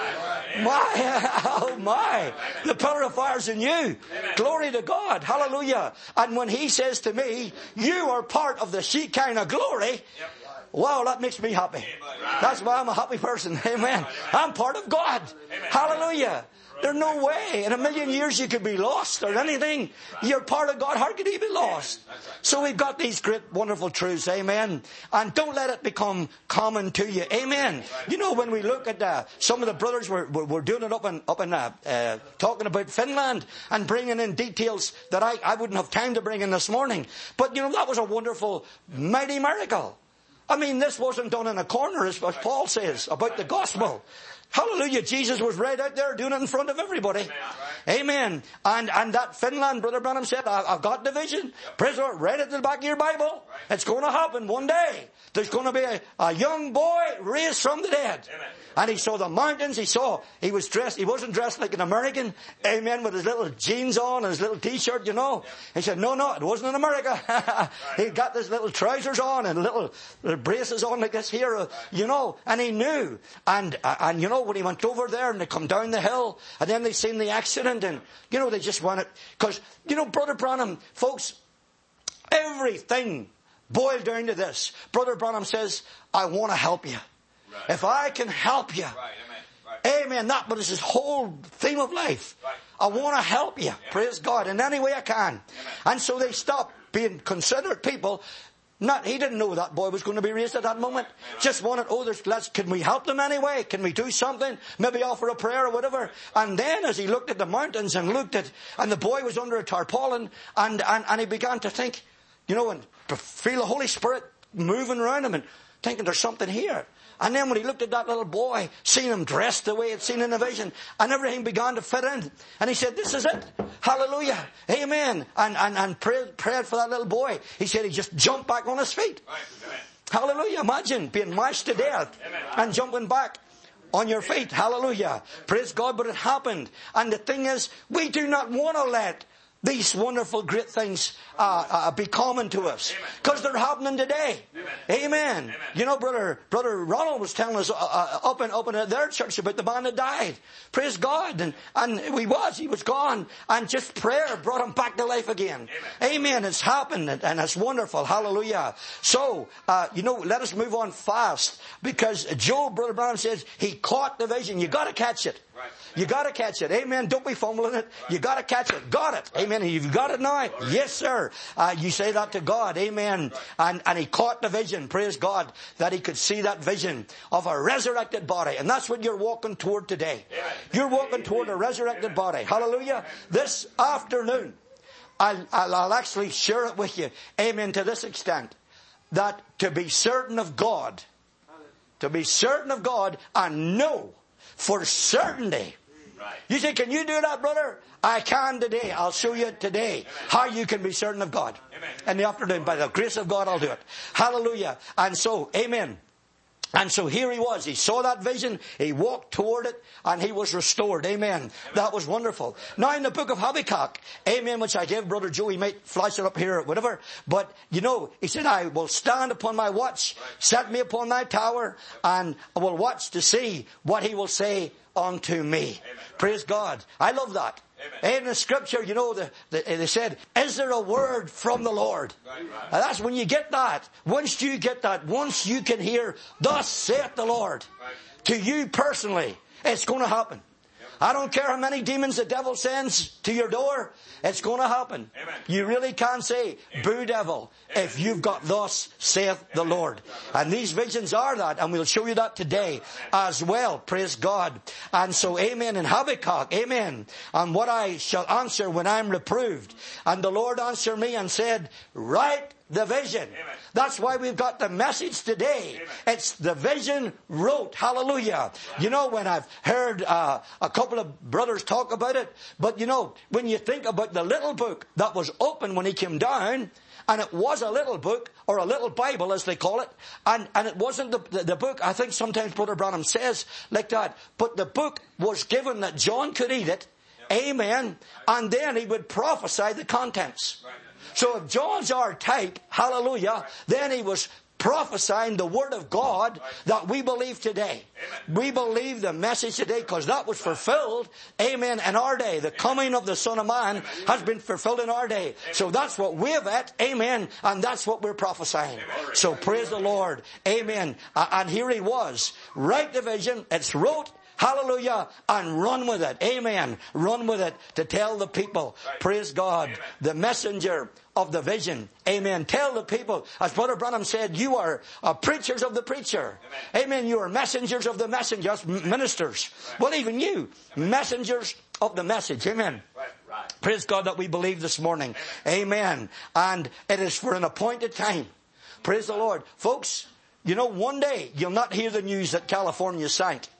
My. The pillar of fire's in you. Glory to God. Hallelujah. And when He says to me, you are part of the Shekinah glory, wow, that makes me happy. That's why I'm a happy person. Amen. I'm part of God. Hallelujah. There's no way in a million years you could be lost or anything. You're part of God. How could you be lost? So we've got these great, wonderful truths. Amen. And don't let it become common to you. Amen. When we look at some of the brothers were doing it up in talking about Finland and bringing in details that I wouldn't have time to bring in this morning. But that was a wonderful, mighty miracle. I mean, this wasn't done in a corner, as Paul says about the gospel. Hallelujah. Jesus was right out there doing it in front of everybody. Amen. And that Finland, Brother Branham said, I've got the vision. Praise the Lord. Right at the back of your Bible. It's going to happen one day. There's going to be a young boy raised from the dead. And he saw the mountains. He was dressed. He wasn't dressed like an American. Amen. With his little jeans on and his little t-shirt, you know. He said, no, it wasn't in America. He got his little trousers on and little braces on like this here, you know. And he knew. And you know, when he went over there and they come down the hill and then they seen the accident and, you know, they just wanted, because, you know, Brother Branham, folks, everything boiled down to this. Brother Branham says, I want to help you. Right. If I can help you. Right. Amen. Right. Amen. That was his whole theme of life. Right. I want to help you. Yeah. Praise God. In any way I can. Amen. And so they stopped being considerate people. He didn't know that boy was going to be raised at that moment. Amen. Just wanted, can we help them anyway? Can we do something? Maybe offer a prayer or whatever. And then as he looked at the mountains and and the boy was under a tarpaulin and he began to think, you know, and feel the Holy Spirit moving around him and thinking there's something here. And then when he looked at that little boy, seeing him dressed the way he'd seen in the vision, and everything began to fit in. And he said, this is it. Hallelujah. Amen. And prayed for that little boy. He said he just jumped back on his feet. Right. Hallelujah. Imagine being mashed to death and jumping back on your feet. Hallelujah. Praise God. But it happened. And the thing is, we do not want to let these wonderful great things be common to us, because they're happening today. Amen. Amen. You know, brother Ronald was telling us up in their church about the man that died. Praise God. And he was gone, and just prayer brought him back to life again. Amen. It's happened, and it's wonderful. Hallelujah. So you know, let us move on fast, because Job, Brother Branham says, he caught the vision. You got to catch it. You got to catch it. Amen. Don't be fumbling it. You got to catch it. Got it. Amen. You've got it now. Yes, sir. You say that to God. Amen. And he caught the vision. Praise God, that he could see that vision of a resurrected body. And that's what you're walking toward today. You're walking toward a resurrected body. Hallelujah. This afternoon, I'll actually share it with you. Amen. To this extent, that to be certain of God and know for certainty. Right. You say, can you do that, brother? I can today. I'll show you today how you can be certain of God. Amen. In the afternoon, by the grace of God, I'll do it. Hallelujah. And so, amen. And so here he was. He saw that vision. He walked toward it, and he was restored. Amen. That was wonderful. Now in the book of Habakkuk, amen, which I gave Brother Joe, he might flash it up here or whatever. But, you know, he said, I will stand upon my watch, set me upon thy tower, and I will watch to see what he will say unto me. Amen. Praise God. I love that. Amen. In the scripture, you know, they said, is there a word from the Lord? Right. And that's when you get that. Once you get that, once you can hear, thus saith the Lord, right, to you personally, it's going to happen. I don't care how many demons the devil sends to your door, it's going to happen. Amen. You really can't say, boo devil, if you've got thus saith the Lord. And these visions are that, and we'll show you that today as well. Praise God. And so, amen, in Habakkuk, amen, and what I shall answer when I'm reproved. And the Lord answered me and said, write the vision. Amen. That's why we've got the message today. Amen. It's the vision wrote. Hallelujah. Right. You know, when I've heard a couple of brothers talk about it, but you know, when you think about the little book that was open when he came down, and it was a little book, or a little Bible as they call it, and it wasn't the book, I think sometimes Brother Branham says like that, but the book was given that John could eat it. Yep. Amen. And then he would prophesy the contents. Right. So if John's our type, hallelujah, then he was prophesying the Word of God that we believe today. Amen. We believe the message today because that was fulfilled, amen, in our day. The coming of the Son of Man has been fulfilled in our day. So that's what we've at, amen, and that's what we're prophesying. So praise the Lord, amen. And here he was. Write the vision, it's wrote, hallelujah, and run with it. Amen. Run with it to tell the people. Right. Praise God. Amen. The messenger of the vision. Amen. Tell the people, as Brother Branham said, you are preachers of the preacher. Amen. You are messengers of the messenger, ministers. Right. Well, even you, messengers of the message. Amen. Right. Right. Praise God that we believe this morning. Amen. And it is for an appointed time. Praise the Lord. Folks, you know, one day you'll not hear the news that California sank.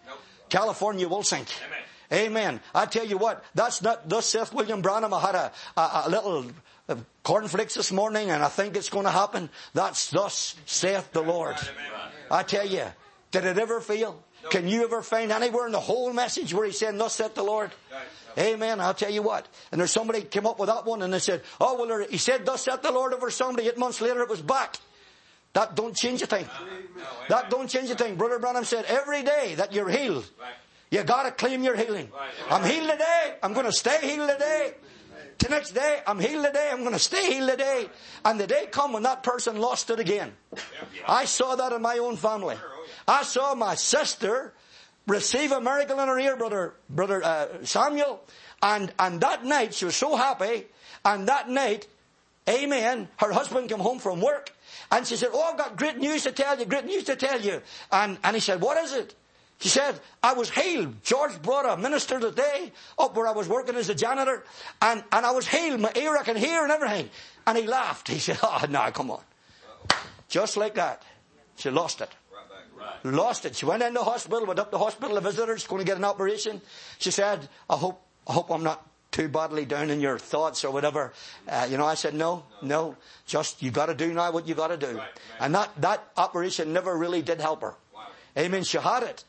California will sink. Amen. I tell you what, that's not, thus saith William Branham. I had a little cornflakes this morning, and I think it's going to happen. That's thus saith the Lord. I tell you, did it ever fail? Can you ever find anywhere in the whole message where he said, thus saith the Lord? Amen. I'll tell you what. And there's somebody came up with that one, and they said, oh, well, he said, thus saith the Lord over somebody. 8 months later, it was back. That don't change a thing. That don't change a thing. Brother Branham said, every day that you're healed, you got to claim your healing. I'm healed today. I'm going to stay healed today. The next day, I'm healed today. I'm going to stay healed today. And the day come when that person lost it again. I saw that in my own family. I saw my sister receive a miracle in her ear, brother Samuel. And that night, she was so happy. And that night, amen, her husband came home from work. And she said, oh, I've got great news to tell you, great news to tell you. And he said, what is it? She said, I was healed. George brought a minister today up where I was working as a janitor. And I was healed. My ear I can hear and everything. And he laughed. He said, oh, no, come on. Just like that. She lost it. Lost it. She went into the hospital, went up to the hospital to visit her. She's going to get an operation. She said, I hope I'm not too badly down in your thoughts or whatever. I said, no. Just, you got to do now what you got to do. And that operation never really did help her. Amen. She had it.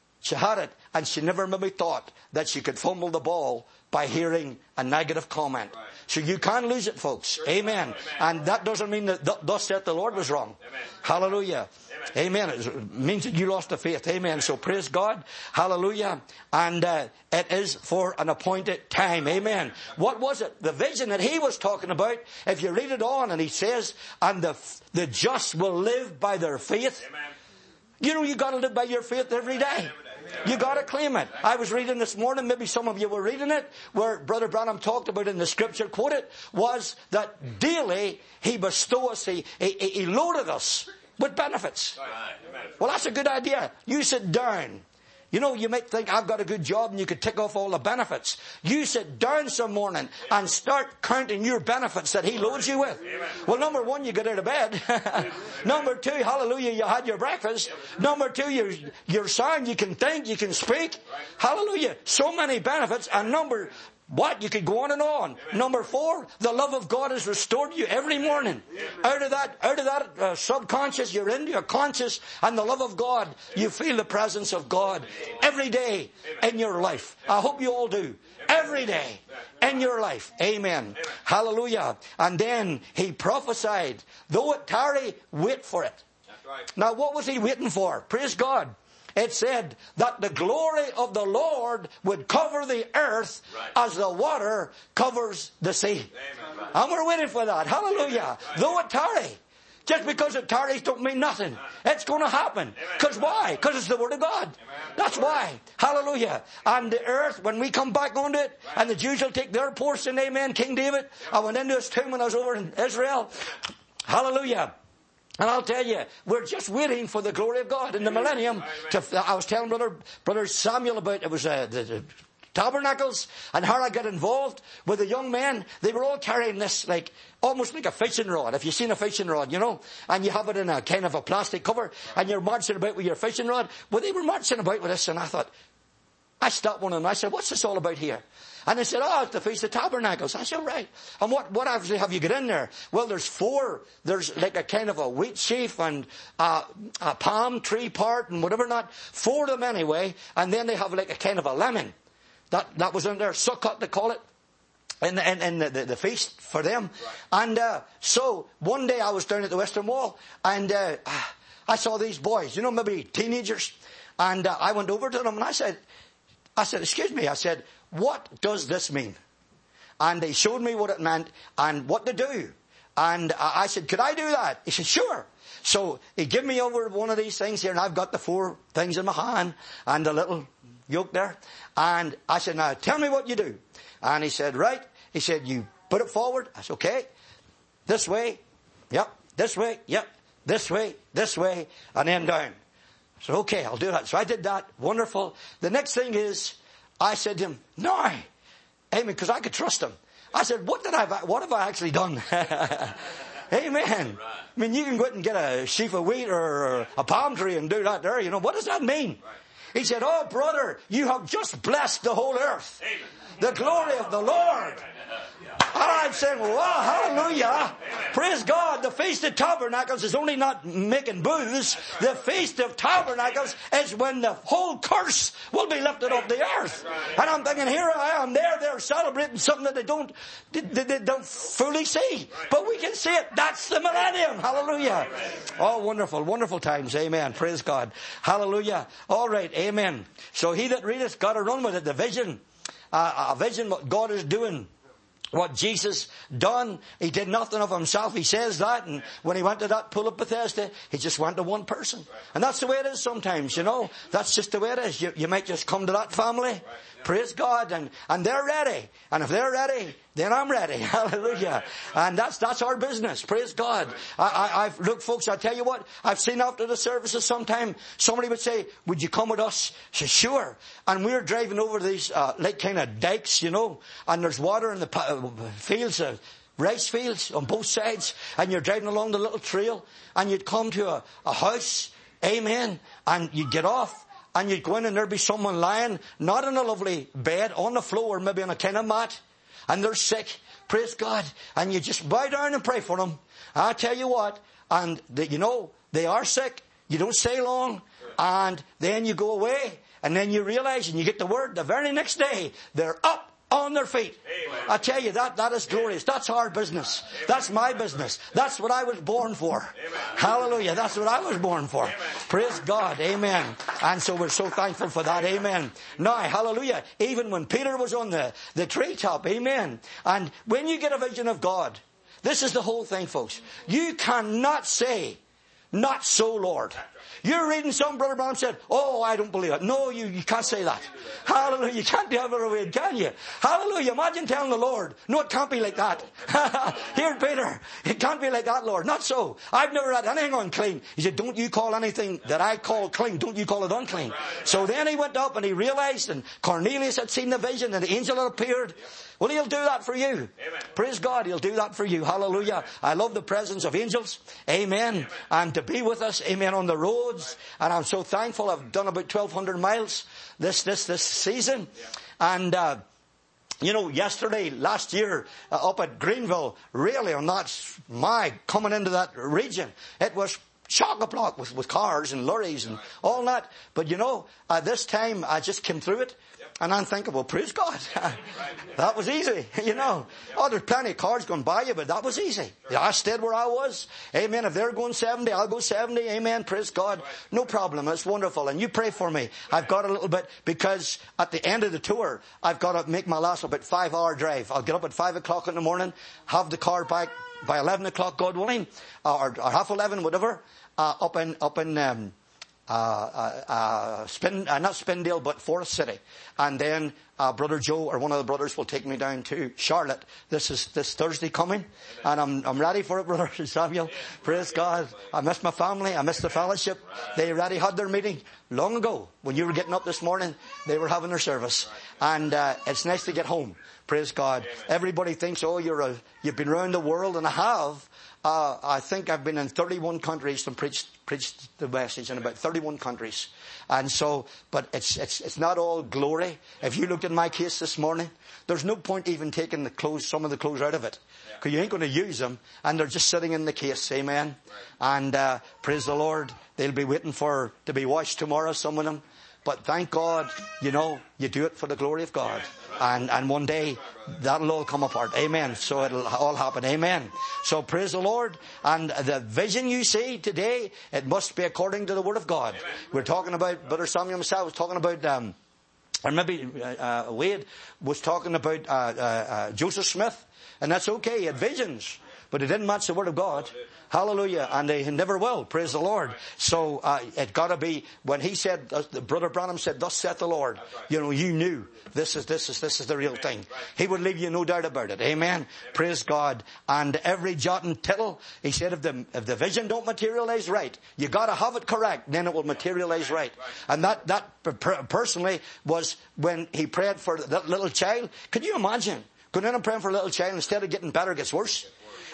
And she never maybe thought that she could fumble the ball by hearing a negative comment. So you can lose it, folks. Amen. And that doesn't mean that thus saith the Lord was wrong. Hallelujah. Amen. It means that you lost the faith. Amen. So praise God. Hallelujah. And it is for an appointed time. Amen. What was it? The vision that he was talking about. If you read it on, and he says, and the just will live by their faith. You know, you got to live by your faith every day. You got to claim it. I was reading this morning, maybe some of you were reading it, where Brother Branham talked about in the scripture quoted, was that daily he bestowed us, he loaded us with benefits. Well, that's a good idea. You sit down. You know, you might think, I've got a good job and you could tick off all the benefits. You sit down some morning and start counting your benefits that he loads you with. Well, number one, you get out of bed. Number two, hallelujah, you had your breakfast. Number two, you're sound, you can think, you can speak. Hallelujah. So many benefits. And you could go on and on. Number four, the love of God has restored you every morning. Out of that subconscious, you're into your conscious, and the love of God, you feel the presence of God every day in your life. I hope you all do. Every day in your life. Amen. Hallelujah. And then he prophesied, though it tarry, wait for it. Now what was he waiting for? Praise God. It said that the glory of the Lord would cover the earth as the water covers the sea. Amen. And we're waiting for that. Hallelujah. Though it tarry. Just because it tarries don't mean nothing. It's going to happen. Because why? Because it's the Word of God. That's why. Hallelujah. And the earth, when we come back onto it, and the Jews will take their portion, amen, King David. I went into his tomb when I was over in Israel. Hallelujah. And I'll tell you, we're just waiting for the glory of God in the millennium. I was telling Brother Samuel about it was the tabernacles and how I got involved with the young men. They were all carrying this almost like a fishing rod. If you've seen a fishing rod, you know, and you have it in a kind of a plastic cover and you're marching about with your fishing rod. Well, they were marching about with this, and I thought, I stopped one of them. I said, what's this all about here? And they said, it's the Feast of Tabernacles. I said, right. And what actually have you got in there? Well, there's four. There's like a kind of a wheat sheaf and a palm tree part and whatever not. 4 of them anyway. And then they have like a kind of a lemon. That was in there. Sukkot, they call it. In the feast for them. Right. And so one day I was down at the Western Wall, and I saw these boys, you know, maybe teenagers. And I went over to them and I said, excuse me, I said, what does this mean? And they showed me what it meant and what to do. And I said, could I do that? He said, sure. So he gave me over one of these things here, and I've got the 4 things in my hand and the little yoke there. And I said, now tell me what you do. And he said, right. He said, you put it forward. I said, okay. This way. Yep. This way. Yep. This way. This way. And then down. So, okay, I'll do that. So I did that. Wonderful. The next thing is, I said to him, no. Amen, because I could trust him. I said, what have I actually done? Amen. I mean, you can go out and get a sheaf of wheat or a palm tree and do that there. You know, what does that mean? He said, oh brother, you have just blessed the whole earth. The glory of the Lord. And I'm saying, wow, hallelujah. Praise God. The Feast of Tabernacles is only not making booths. The Feast of Tabernacles is when the whole curse will be lifted off the earth. And I'm thinking, here I am. They're celebrating something that they don't fully see. But we can see it. That's the millennium. Hallelujah. Oh, wonderful, wonderful times. Amen. Praise God. Hallelujah. All right. Amen. So he that readeth got to run with it. The vision. A vision what God is doing. What Jesus done, he did nothing of himself. He says that, and when he went to that pool of Bethesda, he just went to one person. And that's the way it is sometimes, you know. That's just the way it is. You might just come to that family, praise God, and they're ready. And if they're ready, then I'm ready. Hallelujah. And that's our business. Praise God. Look, folks, I tell you what, I've seen after the services sometime, somebody would say, would you come with us? I said, sure. And we're driving over these, like kind of dikes, you know, and there's water in the fields, rice fields on both sides, and you're driving along the little trail, and you'd come to a house, amen, and you'd get off, and you'd go in and there'd be someone lying, not in a lovely bed, on the floor, maybe on a kind of mat, and they're sick, praise God, and you just bow down and pray for them. I tell you what, and they are sick, you don't stay long, and then you go away, and then you realize, and you get the word, the very next day, they're up on their feet. Amen. I tell you, that is glorious. That's our business. Amen. That's my business. That's what I was born for. Amen. Hallelujah. That's what I was born for. Amen. Praise God. Amen. And so we're so thankful for that. Amen. Now, hallelujah. Even when Peter was on the treetop. Amen. And when you get a vision of God, this is the whole thing, folks. You cannot say, not so, Lord. You're reading some Brother Branham said, oh, I don't believe it. No, you can't say that. Hallelujah. You can't have it away, can you? Hallelujah. Imagine telling the Lord, no, it can't be like that. Here, Peter, it can't be like that, Lord. Not so. I've never had anything unclean. He said, don't you call anything that I call clean, don't you call it unclean. So then he went up and he realized, and Cornelius had seen the vision and the angel had appeared. Well, he'll do that for you. Amen. Praise God, he'll do that for you. Hallelujah. I love the presence of angels. Amen. Amen. And to be with us, amen, on the roads. And I'm so thankful. I've done about 1,200 miles this season. And, last year, up at Greenville, really, I'm not, coming into that region, it was chock-a-block with cars and lorries and all that. But this time I just came through it. And I'm thinking, well, praise God. That was easy, Oh, there's plenty of cars going by you, but that was easy. I stayed where I was. Amen. If they're going 70, I'll go 70. Amen. Praise God. No problem. It's wonderful. And you pray for me. I've got a little bit, because at the end of the tour, I've got to make my last about 5-hour drive. I'll get up at 5 o'clock in the morning, have the car back by 11 o'clock, God willing, or half 11, whatever, up in not Spindale, but Forest City. And then Brother Joe, or one of the brothers, will take me down to Charlotte. This Thursday coming, and I'm ready for it, Brother Samuel. Praise God. I miss my family. I miss the fellowship. They already had their meeting long ago. When you were getting up this morning, they were having their service, and it's nice to get home. Praise God. Everybody thinks, oh, you've been around the world, and I have. I think I've been in 31 countries and preached the message in about 31 countries. And so, but it's not all glory. If you looked at my case this morning, there's no point even taking some of the clothes out of it. Because you ain't going to use them, and they're just sitting in the case. Amen. And, praise the Lord, they'll be waiting to be washed tomorrow, some of them. But thank God, you do it for the glory of God. And one day, that'll all come apart. Amen. So it'll all happen. Amen. So praise the Lord. And the vision you see today, it must be according to the Word of God. Amen. We're talking about, Brother Samuel himself was talking about, or maybe Wade was talking about Joseph Smith. And that's okay. He had visions, but it didn't match the Word of God. Hallelujah. And they never will. Praise the Lord. So, it gotta be, when he said, Brother Branham said, thus saith the Lord, you knew this is the real thing. He would leave you no doubt about it. Amen. Praise God. And every jot and tittle, he said, if the vision don't materialize right, you gotta have it correct, then it will materialize right. And that personally was when he prayed for that little child. Could you imagine going in and praying for a little child, instead of getting better, it gets worse?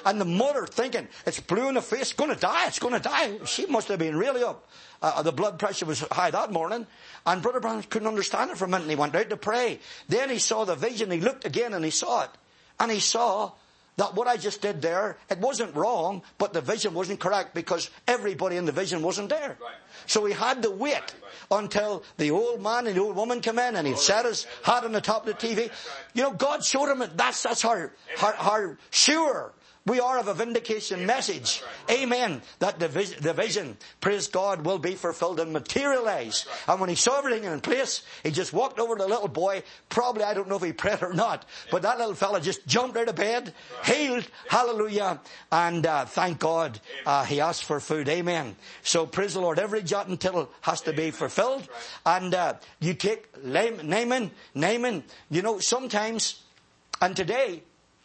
And the mother thinking, it's blue in the face, it's going to die, it's going to die. She must have been really up. The blood pressure was high that morning. And Brother Branham couldn't understand it for a minute. And he went out to pray. Then he saw the vision. He looked again and he saw it. And he saw that what I just did there, it wasn't wrong, but the vision wasn't correct because everybody in the vision wasn't there. Right. So he had to wait until the old man and the old woman came in and he'd set his hat on the top of the TV. You know, God showed him it. That's how sure we are of a vindication message. Amen. That the vision, praise God, will be fulfilled and materialize. And when he saw everything in place, he just walked over to the little boy. Probably, I don't know if he prayed or not, but that little fella just jumped out of bed, healed, hallelujah, and thank God he asked for food. Amen. So praise the Lord. Every jot and tittle has to be fulfilled. And you take Naaman, you know, sometimes, and today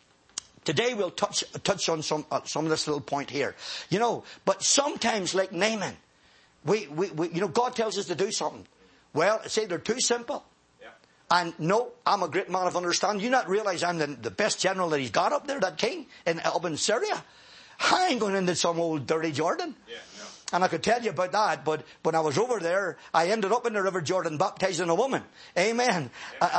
we'll touch on some of this little point here. You know, but sometimes like Naaman, we you know, God tells us to do something. Well, it's either too simple. Yeah. And no, I'm a great man of understanding. You not realize I'm the best general that he's got up there, that king up in Syria. I ain't going into some old dirty Jordan. Yeah. And I could tell you about that, but when I was over there, I ended up in the River Jordan baptizing a woman. Amen.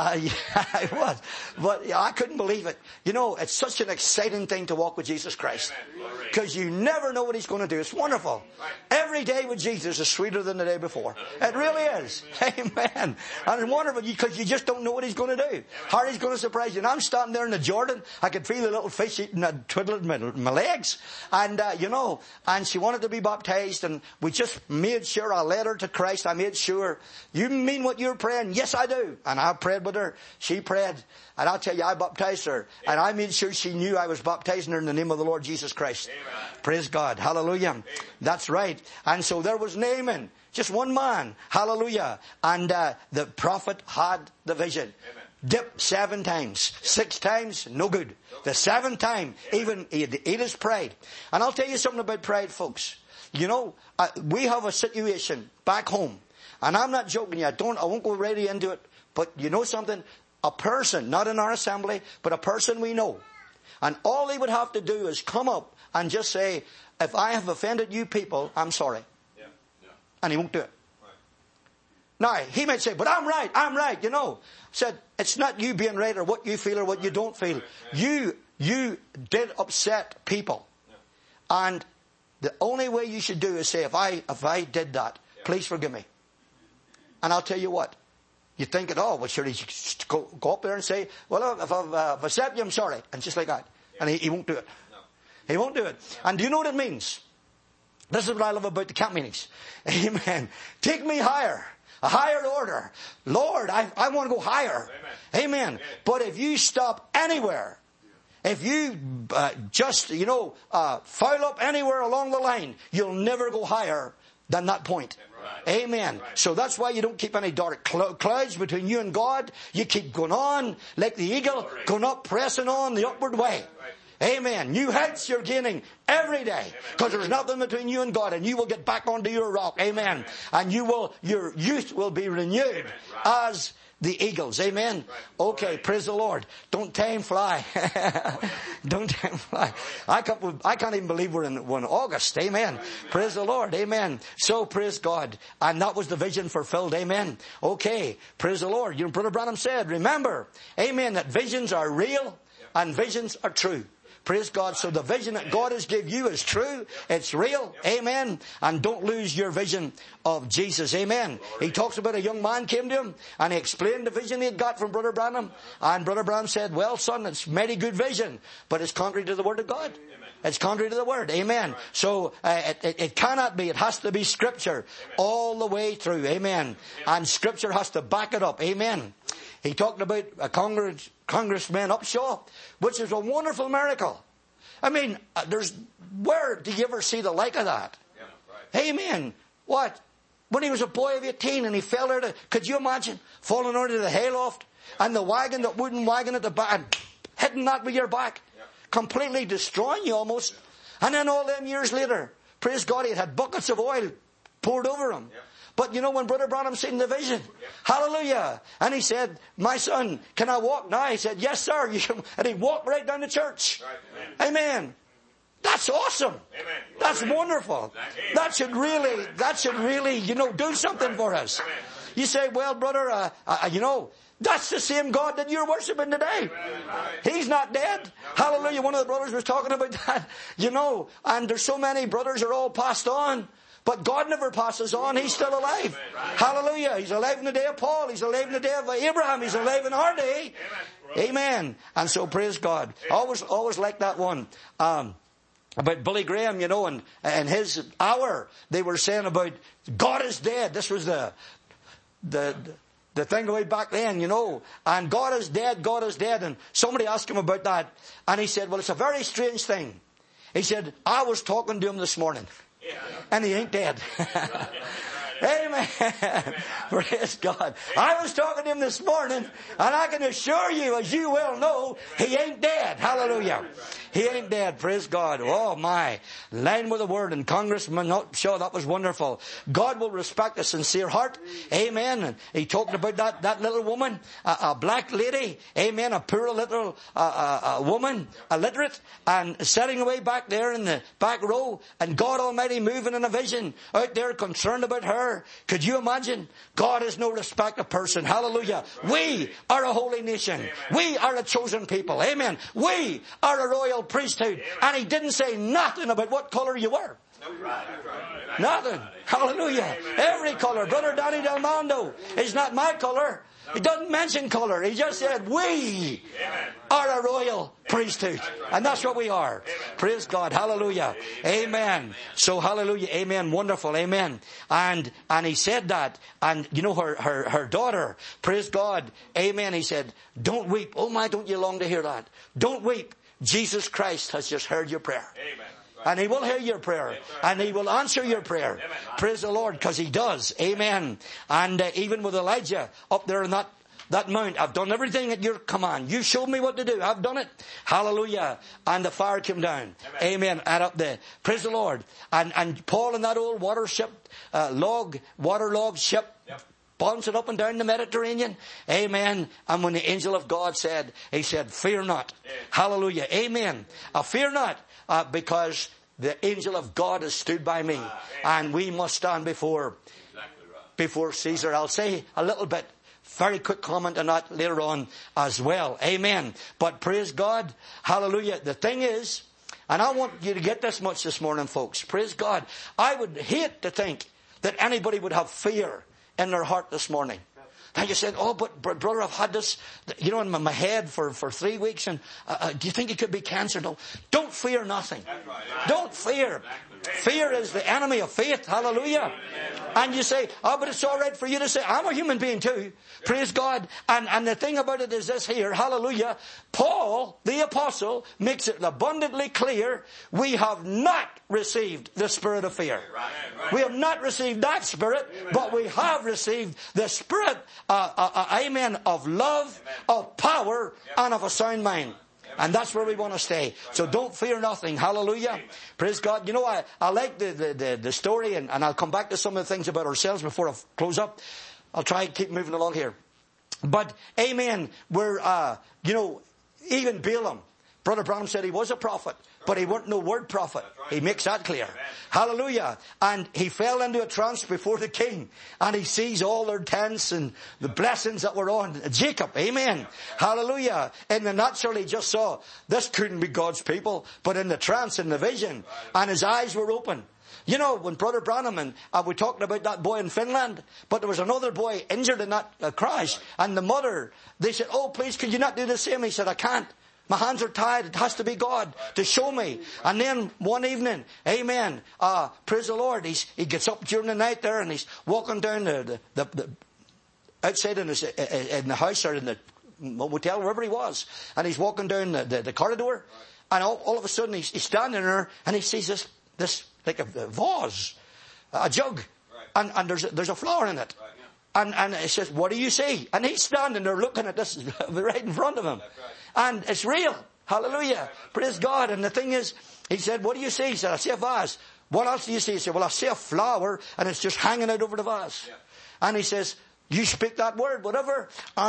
I was. But I couldn't believe it. You know, it's such an exciting thing to walk with Jesus Christ. Because you never know what he's going to do. It's wonderful. Every day with Jesus is sweeter than the day before. It really is. Amen. And it's wonderful because you just don't know what he's going to do. How he's going to surprise you. And I'm standing there in the Jordan. I could feel the little fish eating and twiddling my legs. And, you know, and she wanted to be baptized. And we just made sure, I led her to Christ. I made sure, you mean what you're praying? Yes, I do. And I prayed with her. She prayed. And I'll tell you, I baptized her. And I made sure she knew I was baptizing her in the name of the Lord Jesus Christ. Amen. Praise God. Hallelujah. Amen. That's right. And so there was Naaman. Just one man. Hallelujah. And the prophet had the vision. Amen. Dipped 7 times. 6 times, no good. The 7th time, even he ate his pride. And I'll tell you something about pride, folks. You know, we have a situation back home. And I'm not joking you. I won't go really into it. But you know something? A person, not in our assembly, but a person we know. And all he would have to do is come up and just say, if I have offended you people, I'm sorry. Yeah. Yeah. And he won't do it. Right. Now, he might say, but I'm right, you know. Said, it's not you being right or what you feel or what you don't feel. Right. You did upset people. Yeah. And the only way you should do is say, if I did that, please forgive me. And I'll tell you what. You think it, well, sure, he should go up there and say, well, if I've upset you, I'm sorry. And just like that. And he won't do it. No. He won't do it. And do you know what it means? This is what I love about the camp meetings. Amen. Take me higher. A higher order. Lord, I want to go higher. Amen. Amen. But if you stop anywhere, if you just, foul up anywhere along the line, you'll never go higher than that point. Right. Amen. Right. So that's why you don't keep any dark clouds between you and God. You keep going on like the eagle, going up, pressing on the upward way. Right. Amen. New heights you're gaining every day because there's nothing between you and God, and you will get back onto your rock. Amen. And your youth will be renewed as the eagles. Amen. Okay, praise the Lord. Don't time fly. Don't time fly. I can't even believe we're in August. Amen. Praise the Lord. Amen. So praise God. And that was the vision fulfilled. Amen. Okay, praise the Lord. Brother Branham said, remember, amen, that visions are real and visions are true. Praise God. So the vision that God has given you is true. It's real. Amen. And don't lose your vision of Jesus. Amen. He talks about a young man came to him and he explained the vision he had got from Brother Branham. And Brother Branham said, well, son, it's mighty good vision, but it's contrary to the Word of God. It's contrary to the Word. Amen. So it cannot be. It has to be Scripture all the way through. Amen. And Scripture has to back it up. Amen. He talked about a Congressman Upshaw, which is a wonderful miracle. I mean, where do you ever see the like of that? Yeah, right. Amen. What? When he was a boy of 18 and he fell out could you imagine falling out of the hayloft and the wooden wagon at the back, and hitting that with your back, completely destroying you almost. And then all them years later, praise God, he had buckets of oil poured over him. Yeah. But when Brother Branham seen the vision, hallelujah, and he said, my son, can I walk now? He said, yes, sir. And he walked right down to church. Right. Amen. That's awesome. That's wonderful. That should really, do something for us. You say, well, brother, that's the same God that you're worshiping today. He's not dead. Hallelujah. One of the brothers was talking about that, and there's so many brothers are all passed on. But God never passes on. He's still alive. Hallelujah. He's alive in the day of Paul. He's alive in the day of Abraham. He's alive in our day. Amen. And so praise God. Always like that one. About Billy Graham, and his hour, they were saying about God is dead. This was the thing way back then, and God is dead, God is dead. And somebody asked him about that, and he said, well, it's a very strange thing. He said, I was talking to him this morning, and he ain't dead. Amen. Praise God. I was talking to him this morning, and I can assure you, as you well know, he ain't dead. Hallelujah. He ain't dead. Praise God. Oh my. Line with the word. And Congressman Shaw, that was wonderful. God will respect a sincere heart. Amen. And he talked about that little woman, a black lady. Amen. A poor little woman, illiterate, and sitting away back there in the back row, and God Almighty moving in a vision out there, concerned about her. Could you imagine? God has no respect of person. Hallelujah. We are a holy nation. We are a chosen people. Amen. We are a royal priesthood. And he didn't say nothing about what color you were. Nothing. Hallelujah. Every color. Brother Danny Del Mondo is not my color. He doesn't mention color. He just said, we are a royal priesthood. And that's what we are. Praise God. Hallelujah. Amen. So hallelujah. Amen. Wonderful. Amen. And he said that. And her daughter, praise God. Amen. He said, don't weep. Oh my, don't you long to hear that? Don't weep. Jesus Christ has just heard your prayer. Amen. And he will hear your prayer. And he will answer your prayer. Praise the Lord, because he does. Amen. And even with Elijah up there in that mount, I've done everything at your command. You showed me what to do. I've done it. Hallelujah. And the fire came down. Amen. And up there. Praise the Lord. And Paul in that old waterlogged ship, bouncing up and down the Mediterranean. Amen. And when the angel of God said, he said, fear not. Hallelujah. Amen. Fear not. Because the angel of God has stood by me, and we must stand before Caesar. I'll say a little bit, very quick comment on that later on as well. Amen. But praise God. Hallelujah. The thing is, and I want you to get this much this morning, folks. Praise God. I would hate to think that anybody would have fear in their heart this morning. And you said, oh, but brother, I've had this, in my head for 3 weeks, and do you think it could be cancer? No. Don't fear nothing. Don't fear. Fear is the enemy of faith. Hallelujah. And you say, oh, but it's all right for you to say, I'm a human being too. Praise God. And the thing about it is this here. Hallelujah. Paul, the apostle, makes it abundantly clear, we have not received the spirit of fear. We have not received that spirit, but we have received the spirit, amen, of love, of power, and of a sound mind. And that's where we want to stay. So don't fear nothing. Hallelujah. Praise God. I like the story, and I'll come back to some of the things about ourselves before I close up. I'll try and keep moving along here. But, amen, we're, even Balaam, Brother Branham said he was a prophet, but he weren't no word prophet. He makes that clear. Hallelujah. And he fell into a trance before the king, and he sees all their tents and the blessings that were on Jacob. Amen. Hallelujah. In the natural, he just saw this couldn't be God's people, but in the trance, in the vision, and his eyes were open. When Brother Branham and we talked about that boy in Finland, but there was another boy injured in that crash, and the mother, they said, oh, please, could you not do the same? He said, I can't. My hands are tied. It has to be God to show me. And then one evening, amen, praise the Lord, he gets up during the night there, and he's walking down the outside in the house or in the motel, wherever he was, and he's walking down the corridor, and all of a sudden he's standing there, and he sees this like a vase, a jug, and there's a flower in it. And he says, what do you see? And he's standing there looking at this right in front of him. And it's real. Hallelujah. Praise God. And the thing is, he said, what do you see? He said, I see a vase. What else do you see? He said, well, I see a flower, and it's just hanging out over the vase. And he says, you speak that word, whatever. And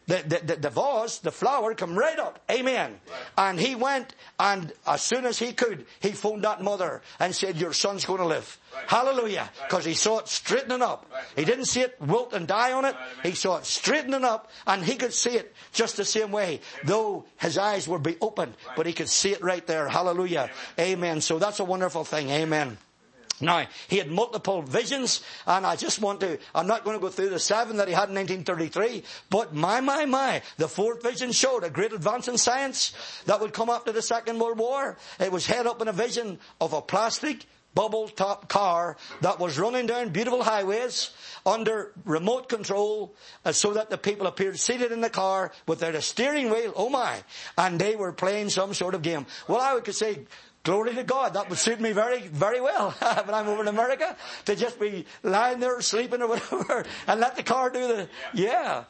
the vase, the flower, come right up. Amen. And he went, and as soon as he could, he phoned that mother and said, your son's going to live. Hallelujah. Because he saw it straightening up. He didn't see it wilt and die on it. He saw it straightening up, and he could see it just the same way, though his eyes would be open, but he could see it right there. Hallelujah. Amen. So that's a wonderful thing. Amen. Now, he had multiple visions, and I'm not going to go through the 7 that he had in 1933, but my, the 4th vision showed a great advance in science that would come after the Second World War. It was held up in a vision of a plastic bubble top car that was running down beautiful highways under remote control, so that the people appeared seated in the car without a steering wheel. Oh my. And they were playing some sort of game. Well, I could say, glory to God, that would suit me very, very well when I'm over in America, to just be lying there sleeping or whatever and let the car do the, yeah.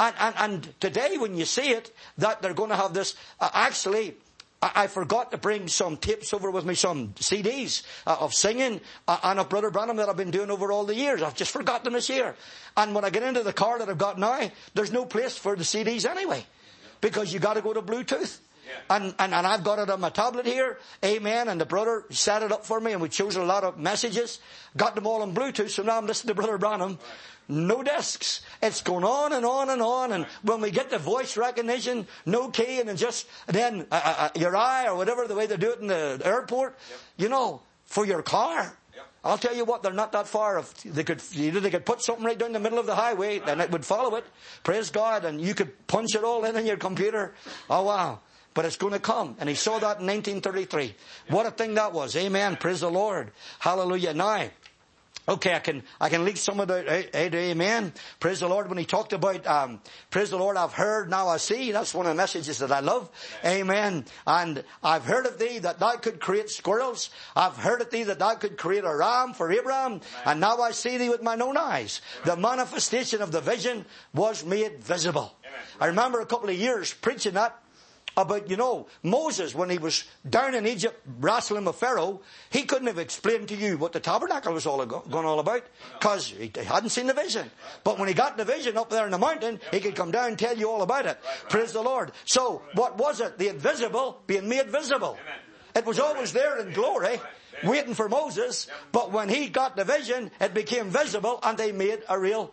And today when you see it, that they're going to have this, actually, I forgot to bring some tapes over with me, some CDs of singing and of Brother Branham that I've been doing over all the years. I've just forgotten them this year. And when I get into the car that I've got now, there's no place for the CDs anyway, because you got to go to Bluetooth. And I've got it on my tablet here. Amen. And the brother set it up for me, and we chose a lot of messages. Got them all on Bluetooth, so now I'm listening to Brother Branham. No discs. It's going on and on and on. And when we get the voice recognition, no key, and then your eye or whatever, the way they do it in the airport, you know, for your car. I'll tell you what, they're not that far. If they could put something right down the middle of the highway, and it would follow it. Praise God. And you could punch it all in your computer. Oh, wow. But it's going to come. And he saw that in 1933. What a thing that was. Amen. Praise the Lord. Hallelujah. Now, okay, I can leak some of the, amen. Praise the Lord. When he talked about, praise the Lord, I've heard, now I see. That's one of the messages that I love. Amen. And I've heard of thee that thou could create squirrels. I've heard of thee that thou could create a ram for Abraham. And now I see thee with mine own eyes. The manifestation of the vision was made visible. I remember a couple of years preaching that. About, Moses, when he was down in Egypt wrestling with Pharaoh, he couldn't have explained to you what the tabernacle was all about, because he hadn't seen the vision. But when he got the vision up there in the mountain, he could come down and tell you all about it. Praise the Lord. So, what was it? The invisible being made visible. It was always there in glory, waiting for Moses, but when he got the vision, it became visible, and they made a real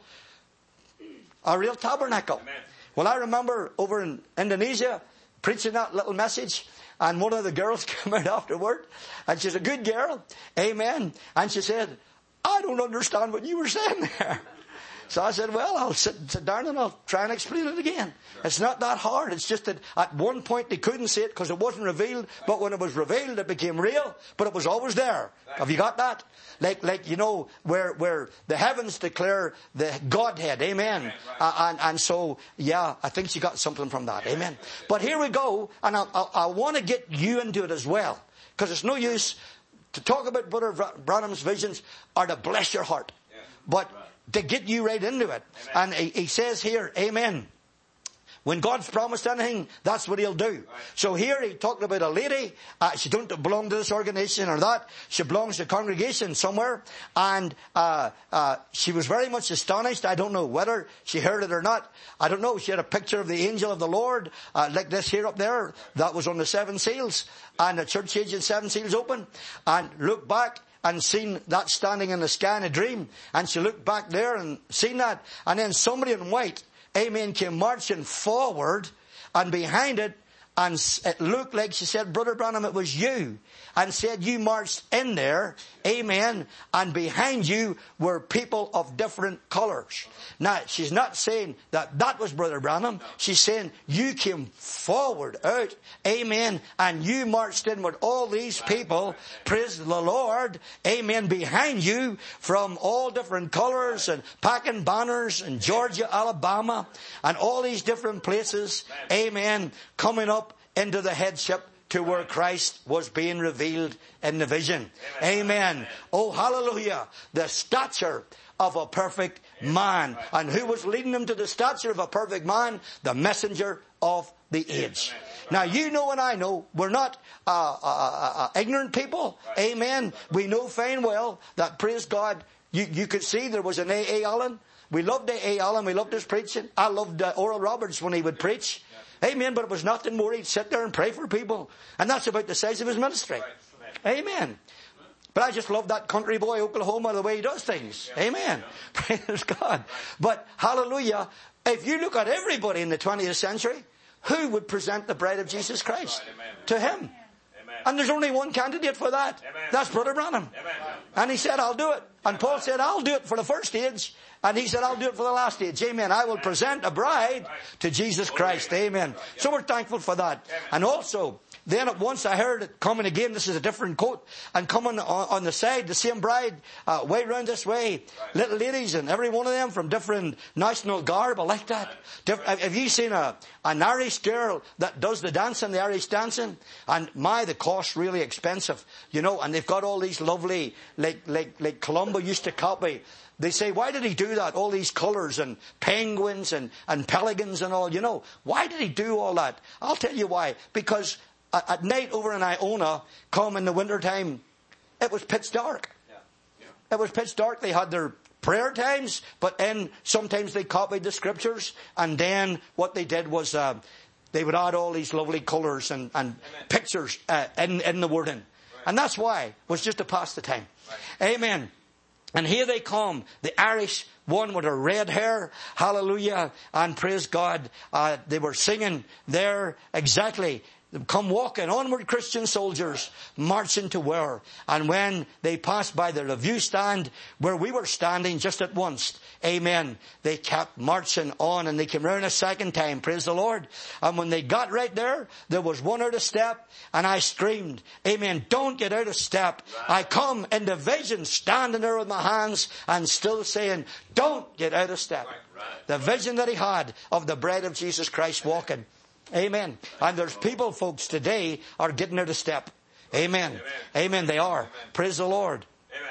tabernacle. Well, I remember over in Indonesia, preaching that little message, and one of the girls came out afterward, and she's a good girl, amen, and she said, I don't understand what you were saying there. So I said, well, I'll sit down and I'll try and explain it again. It's not that hard. It's just that at one point they couldn't see it because it wasn't revealed, but when it was revealed it became real, but it was always there. Have you got that? Like where the heavens declare the Godhead, amen. And so, yeah, I think she got something from that, amen. But here we go, and I want to get you into it as well, because it's no use to talk about Brother Branham's visions or to bless your heart, but to get you right into it. And he says here, amen, when God's promised anything, that's what he'll do. So here he talked about a lady. She don't belong to this organization or that. She belongs to a congregation somewhere. And she was very much astonished. I don't know whether she heard it or not. I don't know. She had a picture of the angel of the Lord, like this here up there. That was on the 7 seals. And the church age and 7 seals open. And looked back and seen that standing in the sky in a dream. And she looked back there and seen that. And then somebody in white, amen, came marching forward, and behind it, and it looked like, she said, Brother Branham, it was you. And said you marched in there, amen, and behind you were people of different colours. Now, she's not saying that was Brother Branham. She's saying you came forward out, amen, and you marched in with all these people, praise the Lord, amen, behind you from all different colours, and packing banners in Georgia, Alabama, and all these different places, amen, coming up into the headship to where Christ was being revealed in the vision. Amen. Oh, hallelujah. The stature of a perfect man. And who was leading them to the stature of a perfect man? The messenger of the age. Now, you know and I know we're not ignorant people. Amen. We know fine well that, praise God, you could see there was an A.A. Allen. We loved A. Allen. We loved his preaching. I loved Oral Roberts when he would preach. Amen. But it was nothing more. He'd sit there and pray for people. And that's about the size of his ministry. Amen. But I just love that country boy, Oklahoma, the way he does things. Amen. Praise God. But hallelujah, if you look at everybody in the 20th century, who would present the bride of Jesus Christ? To him. And there's only one candidate for that. That's Brother Branham. And he said, I'll do it. And Paul said, I'll do it for the first age. And he said, I'll do it for the last age. Amen. I will present a bride to Jesus Christ. Amen. So we're thankful for that. And also, then at once I heard it coming again. This is a different quote. And coming on the side, the same bride, way round this way. Little ladies, and every one of them from different national garb. I like that. Have you seen an Irish girl that does the dancing, the Irish dancing? And the cost really expensive. You know, and they've got all these lovely, like Columbo used to copy. They say, why did he do that? All these colours and penguins and pelicans and all, you know. Why did he do all that? I'll tell you why. Because at night over in Iona, come in the winter time, it was pitch dark. It was pitch dark. They had their prayer times, but then sometimes they copied the scriptures, and then what they did was they would add all these lovely colours and pictures in the wording. Right. And that's why. It was just to pass the time. Right. Amen. And here they come, the Irish one with her red hair, hallelujah, and praise God. They were singing there exactly. Come walking, onward Christian soldiers, marching to war. And when they passed by the review stand where we were standing just at once, amen, they kept marching on, and they came round a second time, praise the Lord. And when they got right there was one out of step, and I screamed, amen, don't get out of step. I come in the vision, standing there with my hands and still saying, don't get out of step. The vision that he had of the bride of Jesus Christ walking. Amen. And there's people, folks, today are getting out of step. Amen. Amen. They are. Praise the Lord.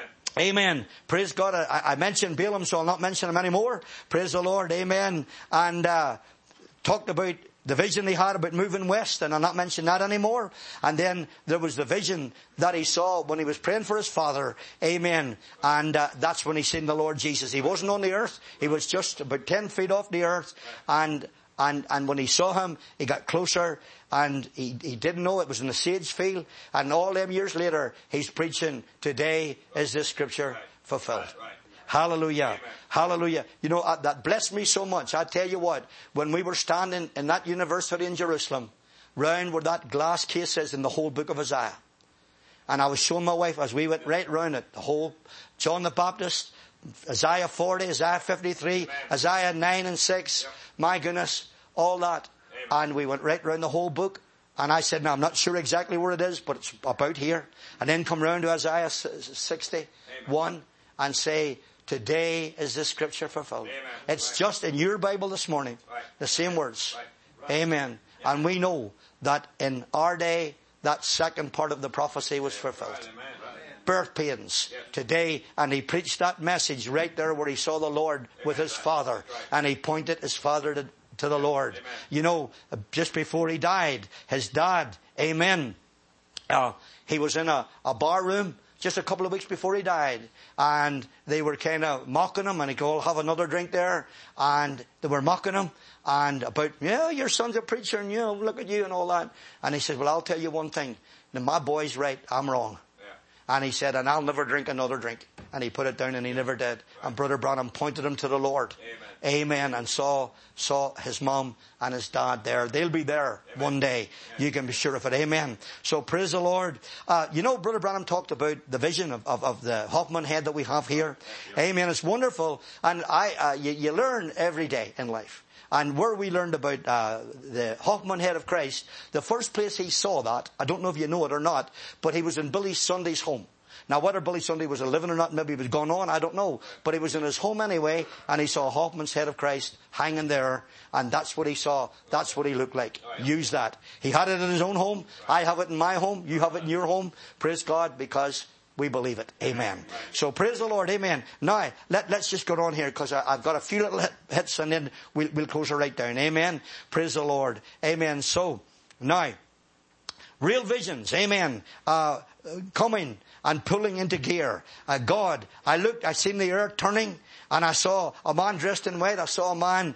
Amen. Praise God. I mentioned Balaam, so I'll not mention him anymore. Praise the Lord. Amen. And talked about the vision he had about moving west, and I'll not mention that anymore. And then there was the vision that he saw when he was praying for his father. Amen. And that's when he seen the Lord Jesus. He wasn't on the earth. He was just about 10 feet off the earth. And when he saw him, he got closer, and he didn't know it was in the sage field. And all them years later, he's preaching, today is this scripture fulfilled. Right. Hallelujah. Amen. Hallelujah. You know, that blessed me so much. I tell you what, when we were standing in that university in Jerusalem, round where that glass case is in the whole book of Isaiah, and I was showing my wife as we went right round it, the whole John the Baptist, Isaiah 40, Isaiah 53, Amen. Isaiah 9 and 6, yep. My goodness, all that. Amen. And we went right round the whole book. And I said, now I'm not sure exactly where it is, but it's about here. And then come round to Isaiah 61 Amen. And say, today is this scripture fulfilled. Amen. It's right. Just in your Bible this morning, right. The same words. Right. Right. Amen. Yeah. And we know that in our day, that second part of the prophecy was fulfilled. Right. Birth pains today, and he preached that message right there where he saw the Lord with his father, and he pointed his father to the Lord. Amen. You know, just before he died, his dad, amen, he was in a bar room just a couple of weeks before he died, and they were kind of mocking him, and he go, have another drink there, and they were mocking him, and about, your son's a preacher, and look at you and all that. And he said, well, I'll tell you one thing, now my boy's right, I'm wrong. And he said, and I'll never drink another drink. And he put it down, and he never did. And Brother Branham pointed him to the Lord. Amen. And saw his mom and his dad there. They'll be there one day. You can be sure of it. Amen. So praise the Lord. Brother Branham talked about the vision of the Hoffman head that we have here. Amen. It's wonderful. And you learn every day in life. And where we learned about the Hoffman head of Christ, the first place he saw that, I don't know if you know it or not, but he was in Billy Sunday's home. Now, whether Billy Sunday was living or not, maybe he was gone on, I don't know. But he was in his home anyway, and he saw Hoffman's head of Christ hanging there, and that's what he saw. That's what he looked like. Use that. He had it in his own home. I have it in my home. You have it in your home. Praise God, because we believe it. Amen. So praise the Lord. Amen. Now, let's just go on here, because I've got a few little hits, and then we'll close it right down. Amen. Praise the Lord. Amen. So, now, real visions. Amen. coming and pulling into gear. God, I looked, I seen the earth turning, and I saw a man dressed in white. I saw a man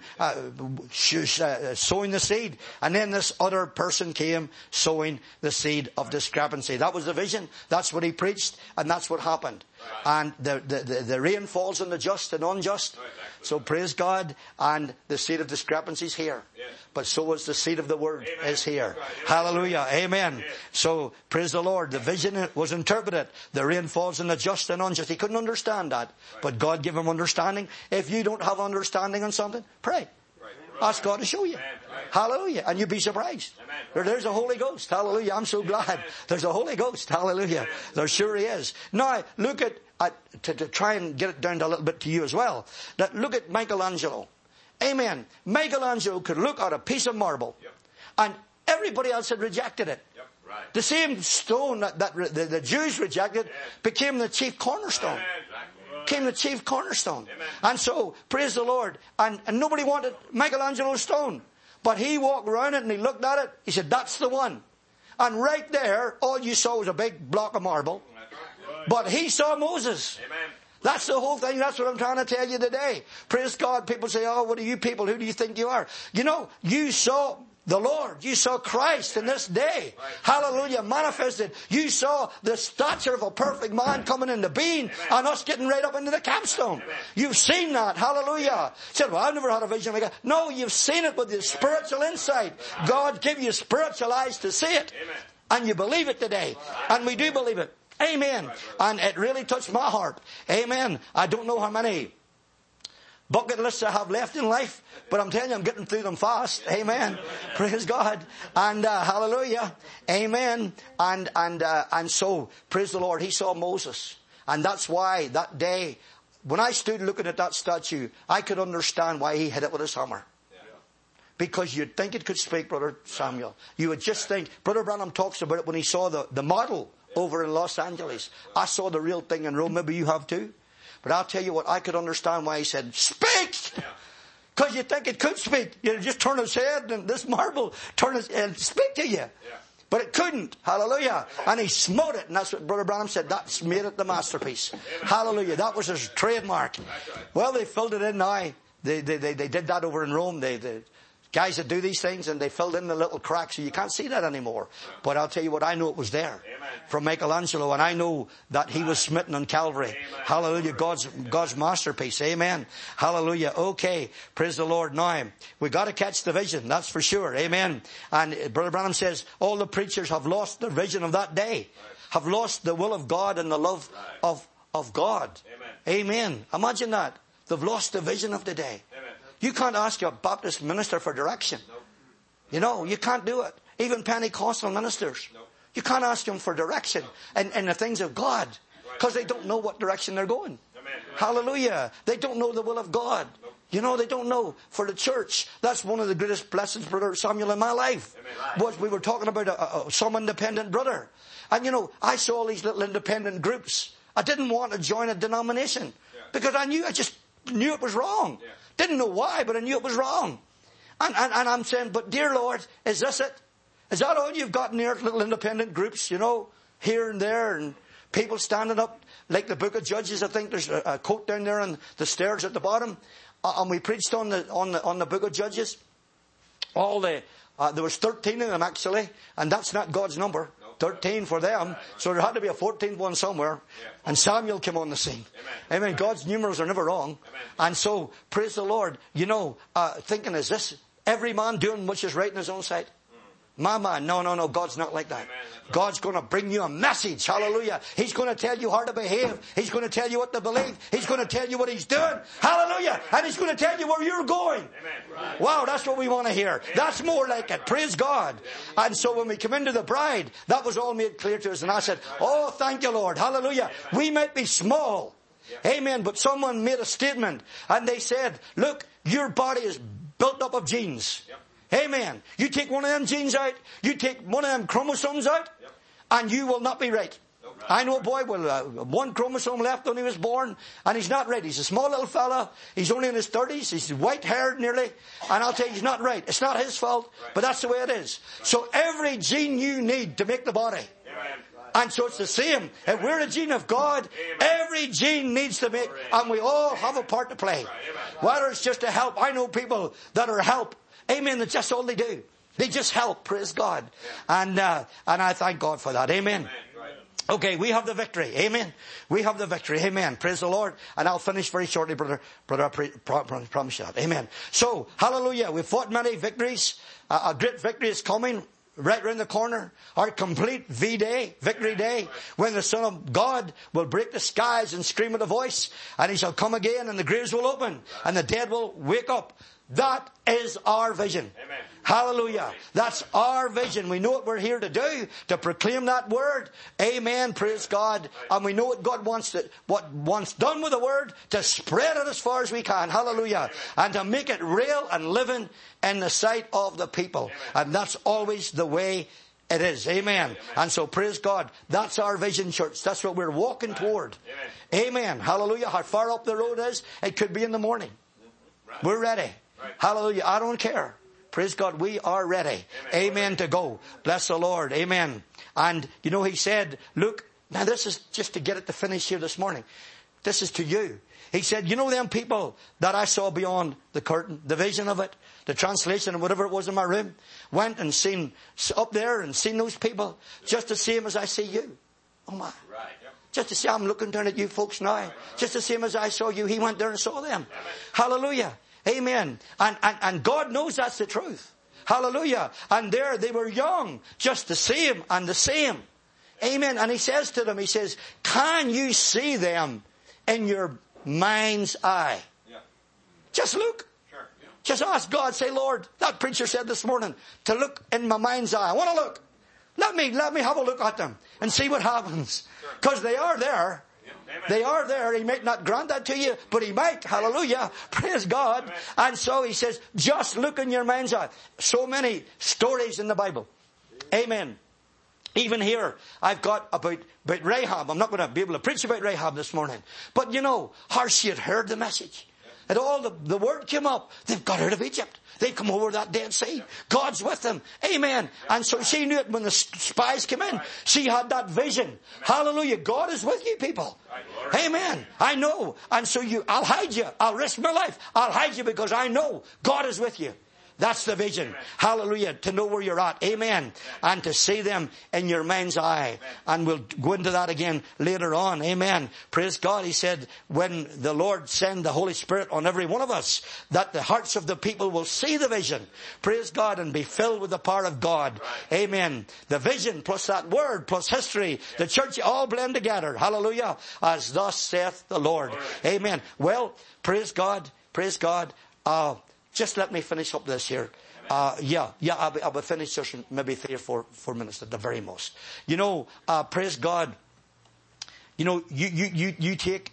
sowing the seed. And then this other person came sowing the seed of discrepancy. That was the vision. That's what he preached. And that's what happened. And the rain falls on the just and unjust. So praise God. And the seed of discrepancy is here. But so is the seed of the word is here. Hallelujah. Amen. So praise the Lord. The vision was interpreted. The rain falls on the just and unjust. He couldn't understand that. But God gave him understanding. If you don't have understanding on something, pray. Ask God to show you. Hallelujah. And you'd be surprised. There's a Holy Ghost. Hallelujah. I'm so glad. There's a Holy Ghost. Hallelujah. There sure is. Now, look at to try and get it down to a little bit to you as well. Look at Michelangelo. Amen. Michelangelo could look at a piece of marble. And everybody else had rejected it. The same stone that the Jews rejected became the chief cornerstone. Became the chief cornerstone. And so, praise the Lord. And nobody wanted Michelangelo's stone. But he walked around it and he looked at it. He said, that's the one. And right there, all you saw was a big block of marble. But he saw Moses. That's the whole thing. That's what I'm trying to tell you today. Praise God. People say, oh, what are you people? Who do you think you are? You know, you saw the Lord. You saw Christ in this day. Hallelujah. Manifested. You saw the stature of a perfect man coming into being and us getting right up into the capstone. You've seen that. Hallelujah. You said, well, I've never had a vision like that. No, you've seen it with the spiritual insight. God gave you spiritual eyes to see it. And you believe it today. And we do believe it. Amen. And it really touched my heart. Amen. I don't know how many bucket lists I have left in life, but I'm telling you, I'm getting through them fast. Amen. Praise God. And hallelujah. Amen. And so, praise the Lord, he saw Moses. And that's why that day, when I stood looking at that statue, I could understand why he hit it with his hammer. Because you'd think it could speak, Brother Samuel. You would just think, Brother Branham talks about it when he saw the model over in Los Angeles. I saw the real thing in Rome. Maybe you have too. But I'll tell you what, I could understand why he said, speak! Because you think it could speak. You just turn his head and this marble and speak to you. But it couldn't. Hallelujah. And he smote it. And that's what Brother Branham said. That's made it the masterpiece. Hallelujah. That was his trademark. Well, they filled it in now. They did that over in Rome. The guys that do these things, and they filled in the little cracks, so you can't see that anymore. But I'll tell you what, I know it was there from Michelangelo, and I know that he was smitten on Calvary. Hallelujah. God's masterpiece. Amen. Hallelujah. Okay. Praise the Lord. Now, we got to catch the vision. That's for sure. Amen. And Brother Branham says all the preachers have lost the vision of that day, have lost the will of God and the love of God. Amen. Imagine that. They've lost the vision of the day. You can't ask your Baptist minister for direction. You know, you can't do it. Even Pentecostal ministers. You can't ask them for direction in the things of God. Because they don't know what direction they're going. Hallelujah. They don't know the will of God. You know, they don't know. For the church, that's one of the greatest blessings, Brother Samuel, in my life. Was we were talking about some independent brother. And you know, I saw all these little independent groups. I didn't want to join a denomination. Because I just knew it was wrong. Didn't know why, but I knew it was wrong. And I'm saying, but dear Lord, is this it? Is that all you've got in there, little independent groups, you know, here and there, and people standing up like the Book of Judges? I think there's a quote down there on the stairs at the bottom. And we preached on the Book of Judges. There was 13 of them actually, and that's not God's number. 13 for them. So there had to be a 14th one somewhere. And Samuel came on the scene. Amen. God's numerals are never wrong. And so, praise the Lord. You know, thinking, is this every man doing which is right in his own sight? My man, no, God's not like that. God's going to bring you a message. Hallelujah. He's going to tell you how to behave. He's going to tell you what to believe. He's going to tell you what he's doing. Hallelujah. And he's going to tell you where you're going. Wow, that's what we want to hear. That's more like it. Praise God. And so when we come into the bride, that was all made clear to us. And I said, oh, thank you, Lord. Hallelujah. We might be small. Amen. But someone made a statement and they said, look, your body is built up of genes. Amen. You take one of them genes out, you take one of them chromosomes out, and you will not be right. I know a boy with one chromosome left when he was born, and he's not right. He's a small little fella. He's only in his 30s. He's white-haired nearly. And I'll tell you, he's not right. It's not his fault, but that's the way it is. So every gene you need to make the body. And so it's the same. If we're a gene of God, every gene needs to make, and we all have a part to play. Whether it's just to help. I know people that are help. Amen. That's just all they do. They just help. Praise God. And I thank God for that. Amen. Okay, we have the victory. Amen. We have the victory. Amen. Praise the Lord. And I'll finish very shortly, brother. I promise you that. Amen. So, hallelujah. We've fought many victories. A great victory is coming right around the corner. Our complete V-Day, victory day, when the Son of God will break the skies and scream with a voice, and he shall come again, and the graves will open, and the dead will wake up. That is our vision. Amen. Hallelujah. That's our vision. We know what we're here to do, to proclaim that word. Amen. Praise God. And we know what God wants done with the word, to spread it as far as we can. Hallelujah. And to make it real and living in the sight of the people. And that's always the way it is. Amen. And so praise God. That's our vision, church. That's what we're walking toward. Amen. Hallelujah. How far up the road is, it could be in the morning. We're ready. Hallelujah. I don't care. Praise God. We are ready. Amen to go. Bless the Lord. Amen. And you know, he said, look, now this is just to get it to finish here this morning. This is to you. He said, you know them people that I saw beyond the curtain, the vision of it, the translation and whatever it was in my room, went and seen up there and seen those people just the same as I see you. Oh my. Just the same. I'm looking down at you folks now. Just the same as I saw you. He went there and saw them. Hallelujah. Amen. And God knows that's the truth. Hallelujah. And there they were young, just the same and the same. Amen. And he says to them, he says, can you see them in your mind's eye? Yeah. Just look. Sure. Yeah. Just ask God, say, Lord, that preacher said this morning, to look in my mind's eye. I want to look. Let me have a look at them and see what happens. Because they are there. They are there. He might not grant that to you, but he might. Hallelujah. Praise God. Amen. And so he says, just look in your mind's eye. So many stories in the Bible. Amen. Even here, I've got about Rahab. I'm not going to be able to preach about Rahab this morning. But you know, how she had heard the message. And all the word came up. They've got out of Egypt. They come over that Dead Sea. God's with them. Amen. And so she knew it when the spies came in. She had that vision. Hallelujah. God is with you, people. Amen. I know. And so I'll hide you. I'll risk my life. I'll hide you because I know God is with you. That's the vision. Amen. Hallelujah. To know where you're at. Amen. Amen. And to see them in your mind's eye. Amen. And we'll go into that again later on. Amen. Praise God. He said, when the Lord send the Holy Spirit on every one of us, that the hearts of the people will see the vision. Praise God. And be filled with the power of God. Right. Amen. The vision plus that word plus history. Yeah. The church all blend together. Hallelujah. As thus saith the Lord. Right. Amen. Well, praise God. Praise God. Just let me finish up this here. I'll be finished just in maybe 3 or 4 minutes at the very most. You know, praise God. You know, you take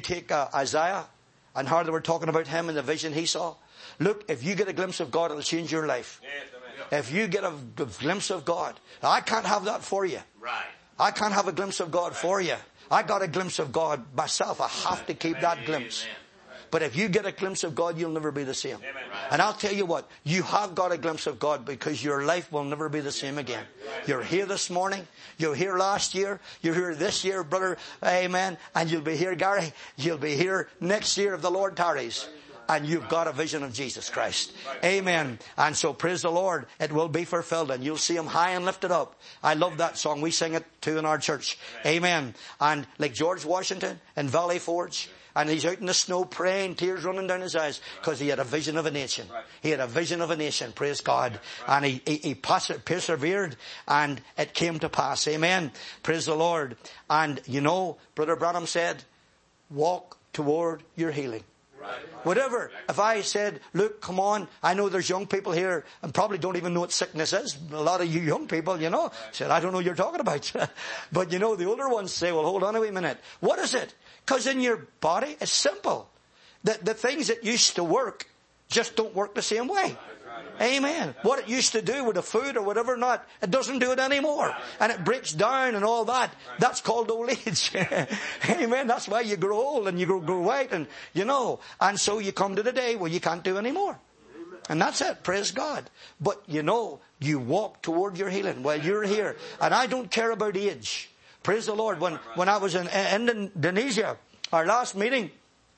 Isaiah and how they were talking about him and the vision he saw. Look, if you get a glimpse of God, it'll change your life. If you get a glimpse of God, I can't have that for you. Right. I can't have a glimpse of God for you. I got a glimpse of God myself. I have to keep that glimpse. But if you get a glimpse of God, you'll never be the same. Amen. And I'll tell you what, you have got a glimpse of God because your life will never be the same again. You're here this morning. You're here last year. You're here this year, brother. Amen. And you'll be here, Gary. You'll be here next year if the Lord tarries. And you've got a vision of Jesus Christ. Amen. And so praise the Lord. It will be fulfilled and you'll see him high and lifted up. I love that song. We sing it too in our church. Amen. And like George Washington in Valley Forge. And he's out in the snow praying, tears running down his eyes, because he had a vision of a nation. He had a vision of a nation, praise God. And he persevered, and it came to pass. Amen. Praise the Lord. And you know, Brother Branham said, walk toward your healing. Whatever. If I said, look, come on, I know there's young people here and probably don't even know what sickness is. A lot of you young people, you know, said, I don't know what you're talking about. But you know, the older ones say, well, hold on a wee minute. What is it? Because in your body, it's simple. The things that used to work just don't work the same way. Amen. What it used to do with the food or whatever not, it doesn't do it anymore. And it breaks down and all that. That's called old age. Amen. That's why you grow old and you grow white and, you know. And so you come to the day where you can't do anymore. And that's it. Praise God. But, you know, you walk toward your healing while you're here. And I don't care about age. Praise the Lord. When I was in Indonesia, our last meeting,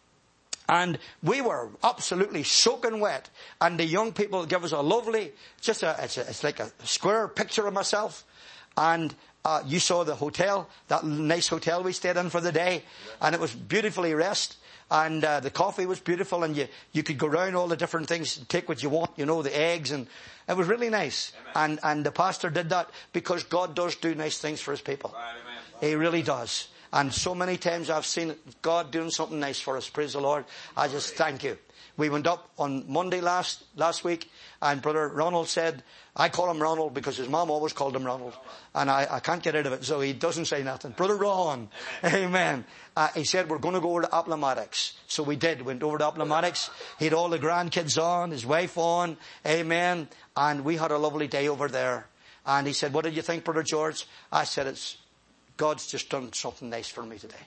and we were absolutely soaking wet, and the young people gave us a lovely, it's like a square picture of myself, and you saw the hotel, that nice hotel we stayed in for the day, and it was beautifully dressed. And the coffee was beautiful, and you could go around all the different things and take what you want, the eggs, and it was really nice. And the pastor did that because God does do nice things for his people. He really does. And so many times I've seen God doing something nice for us. Praise the Lord. I just thank you. We went up on Monday last week, and Brother Ronald said, I call him Ronald because his mom always called him Ronald. And I can't get rid of it, so he doesn't say nothing. Brother Ron. Amen. He said, we're going to go over to Appomattox. So we did. Went over to Appomattox. He had all the grandkids on, his wife on. Amen. And we had a lovely day over there. And he said, what did you think, Brother George? I said, God's just done something nice for me today.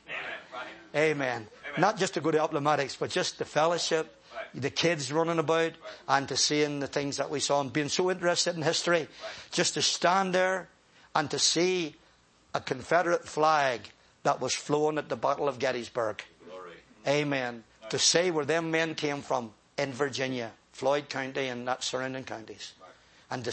Amen. Not just to go to Appomattox, but just the fellowship, the kids running about, and to seeing the things that we saw, and being so interested in history. Just to stand there and to see a Confederate flag that was flown at the Battle of Gettysburg. Amen. To say where them men came from in Virginia, Floyd County and that surrounding counties. And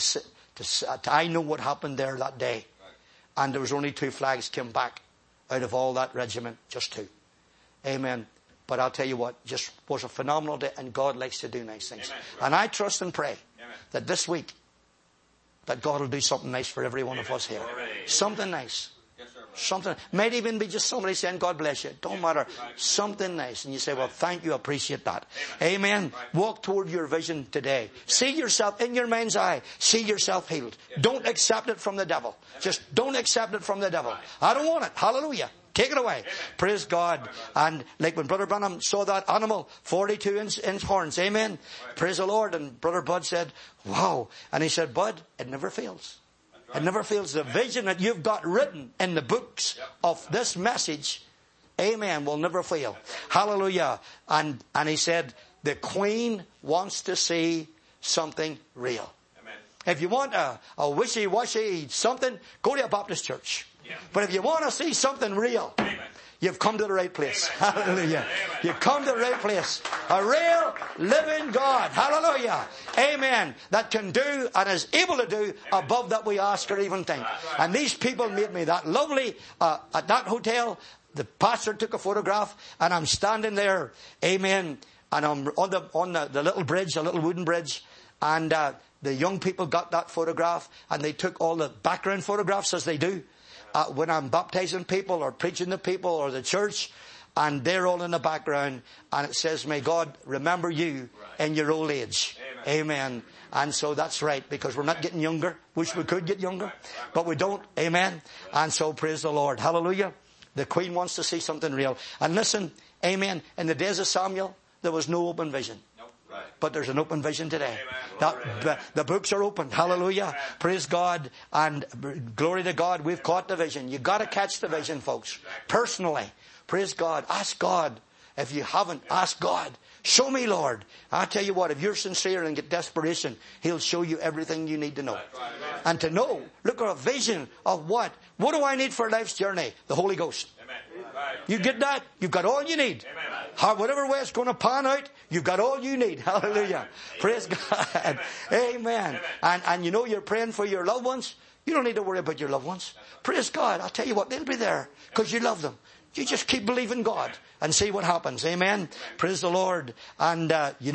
I know what happened there that day. And there was only 2 flags came back out of all that regiment. Just 2. Amen. But I'll tell you what, just was a phenomenal day, and God likes to do nice things. Amen. And I trust and pray that this week, that God will do something nice for every one of us here. Something nice. Something, might even be just somebody saying, God bless you. Don't matter. Something nice. And you say, well, thank you. I appreciate that. Amen. Walk toward your vision today. See yourself in your mind's eye. See yourself healed. Don't accept it from the devil. Just don't accept it from the devil. I don't want it. Hallelujah. Take it away. Amen. Praise God. And like when Brother Branham saw that animal, 42-inch horns. Amen. Right. Praise the Lord. And Brother Bud said, wow. And he said, Bud, it never fails. Right. It never fails. The vision that you've got written in the books of this message, amen, will never fail. Hallelujah. And he said, the Queen wants to see something real. Amen. If you want a wishy-washy something, go to a Baptist church. But if you want to see something real, amen, you've come to the right place. Amen. Hallelujah. Amen. You've come to the right place. A real, living God. Hallelujah. Amen. That can do and is able to do above that we ask or even think. And these people made me that lovely at that hotel. The pastor took a photograph, and I'm standing there. Amen. And I'm on the little bridge, a little wooden bridge. And the young people got that photograph, and they took all the background photographs as they do. When I'm baptizing people or preaching to people or the church, and they're all in the background, and it says, may God remember you in your old age. Amen. And so that's right, because we're not getting younger. Wish we could get younger, but we don't. Amen. And so praise the Lord. Hallelujah. The Queen wants to see something real. And listen, amen, in the days of Samuel, there was no open vision. But there's an open vision today. The books are open. Hallelujah. Praise God. And glory to God. We've caught the vision. You've got to catch the vision, folks. Personally. Praise God. Ask God. If you haven't, ask God. Show me, Lord. I tell you what, if you're sincere and get desperation, He'll show you everything you need to know. And to know, look at a vision of what? What do I need for life's journey? The Holy Ghost. You get that? You've got all you need. Whatever way it's going to pan out, you've got all you need. Hallelujah. Praise God. Amen. And you know you're praying for your loved ones. You don't need to worry about your loved ones. Praise God. I'll tell you what, they'll be there because you love them. You just keep believing God and see what happens. Amen. Praise the Lord. And,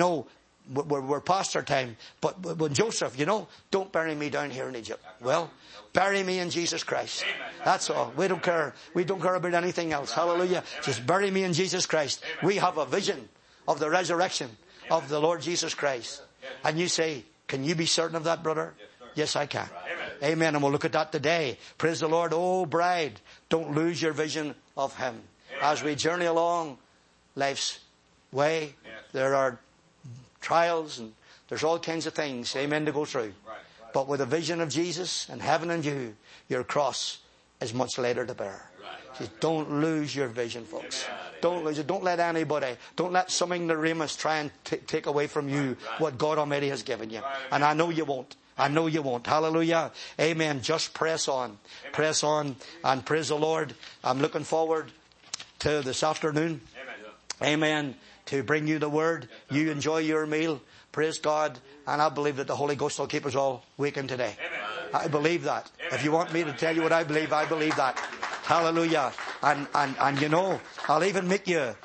we're past our time. But when Joseph, don't bury me down here in Egypt. Well, bury me in Jesus Christ. That's all. We don't care. We don't care about anything else. Hallelujah. Just bury me in Jesus Christ. We have a vision of the resurrection of the Lord Jesus Christ. And you say, can you be certain of that, brother? Yes, I can. Amen. And we'll look at that today. Praise the Lord. Oh, bride, don't lose your vision of Him. As we journey along life's way, there are trials and there's all kinds of things, amen, to go through. But with a vision of Jesus and heaven and you, your cross is much later to bear. Just don't lose your vision, folks. Don't lose it. Don't let anybody, don't let some ignoramus try and take away from you what God Almighty has given you. And I know you won't. I know you won't. Hallelujah. Amen. Just press on. Press on and praise the Lord. I'm looking forward to this afternoon. Amen. To bring you the word. You enjoy your meal. Praise God. And I believe that the Holy Ghost will keep us all waking today. I believe that. If you want me to tell you what I believe that. Hallelujah. And you know, I'll even make you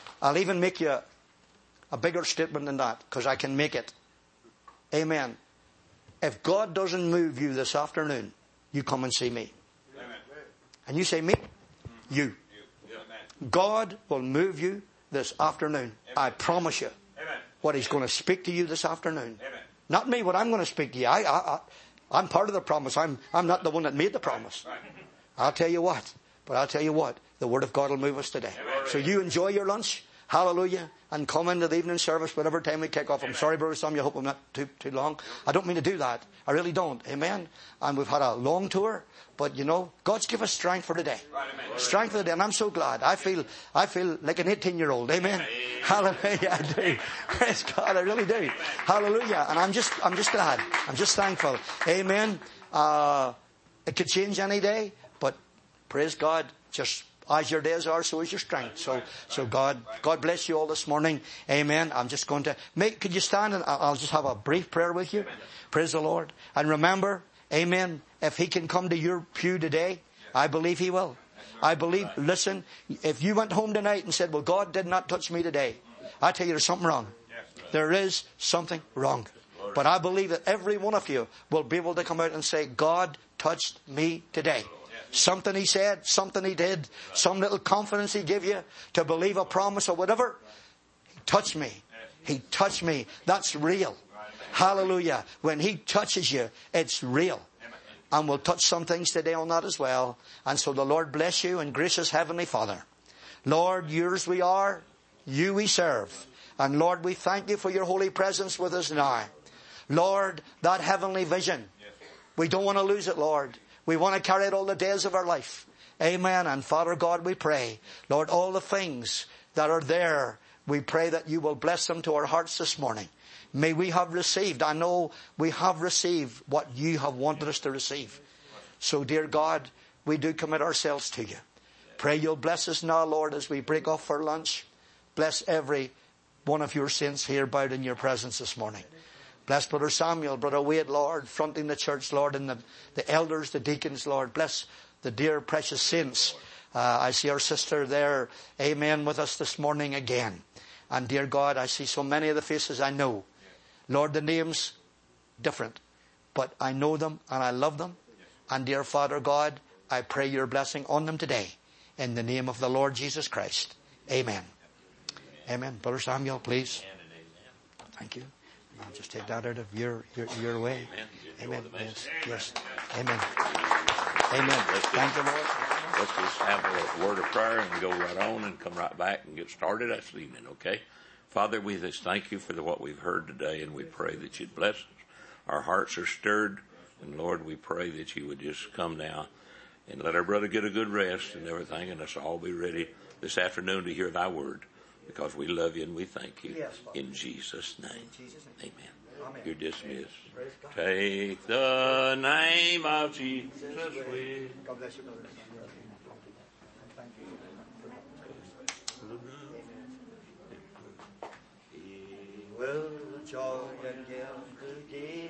a bigger statement than that, because I can make it. Amen. If God doesn't move you this afternoon, you come and see me. And you say, me? You. God will move you this afternoon. I promise you. What He's going to speak to you this afternoon. Not me, what I'm going to speak to you. I'm part of the promise. I'm not the one that made the promise. I'll tell you what. But I'll tell you what. The Word of God will move us today. So you enjoy your lunch. Hallelujah. And come into the evening service whatever time we kick off. I'm sorry, Brother Sam, I hope I'm not too long. I don't mean to do that. I really don't. Amen. And we've had a long tour. But you know, God's given us strength for today. Strength for the day. And I'm so glad. I feel like an 18-year-old. Amen. Hallelujah. I do. Praise God. I really do. Hallelujah. And I'm just glad. I'm just thankful. Amen. It could change any day. But praise God. Just as your days are, so is your strength. So God bless you all this morning. Amen. I'm just going to could you stand and I'll just have a brief prayer with you. Praise the Lord. And remember, amen, if He can come to your pew today, I believe He will. I believe, listen, if you went home tonight and said, well, God did not touch me today, I tell you there's something wrong. There is something wrong. But I believe that every one of you will be able to come out and say, God touched me today. Something He said, something He did, some little confidence He gave you to believe a promise or whatever. He touched me. He touched me. That's real. Hallelujah. When He touches you, it's real. And we'll touch some things today on that as well. And so the Lord bless you, and gracious Heavenly Father. Lord, yours we are, you we serve. And Lord, we thank you for your holy presence with us now. Lord, that heavenly vision, we don't want to lose it, Lord. We want to carry it all the days of our life. Amen. And Father God, we pray, Lord, all the things that are there, we pray that you will bless them to our hearts this morning. May we have received, I know we have received what you have wanted us to receive. So dear God, we do commit ourselves to you. Pray you'll bless us now, Lord, as we break off for lunch. Bless every one of your saints here bowed in your presence this morning. Bless Brother Samuel, Brother Wade, Lord, fronting the church, Lord, and the elders, the deacons, Lord. Bless the dear precious saints. I see our sister there, amen, with us this morning again. And dear God, I see so many of the faces I know. Lord, the names, different. But I know them and I love them. And dear Father God, I pray your blessing on them today. In the name of the Lord Jesus Christ. Amen. Amen. Brother Samuel, please. Thank you. I'll just take that out of your way. Amen. Yes. Amen. Amen. Thank you, Lord. Let's just have a word of prayer and go right on and come right back and get started this evening, okay? Father, we just thank you for what we've heard today, and we pray that you'd bless us. Our hearts are stirred, and Lord, we pray that you would just come now and let our brother get a good rest and everything, and us all be ready this afternoon to hear thy word, because we love you and we thank you. Yes, in Jesus' name. Amen. Amen. You're dismissed. Take the name of Jesus. God bless you, brother. Thank you. He will joy and give to give.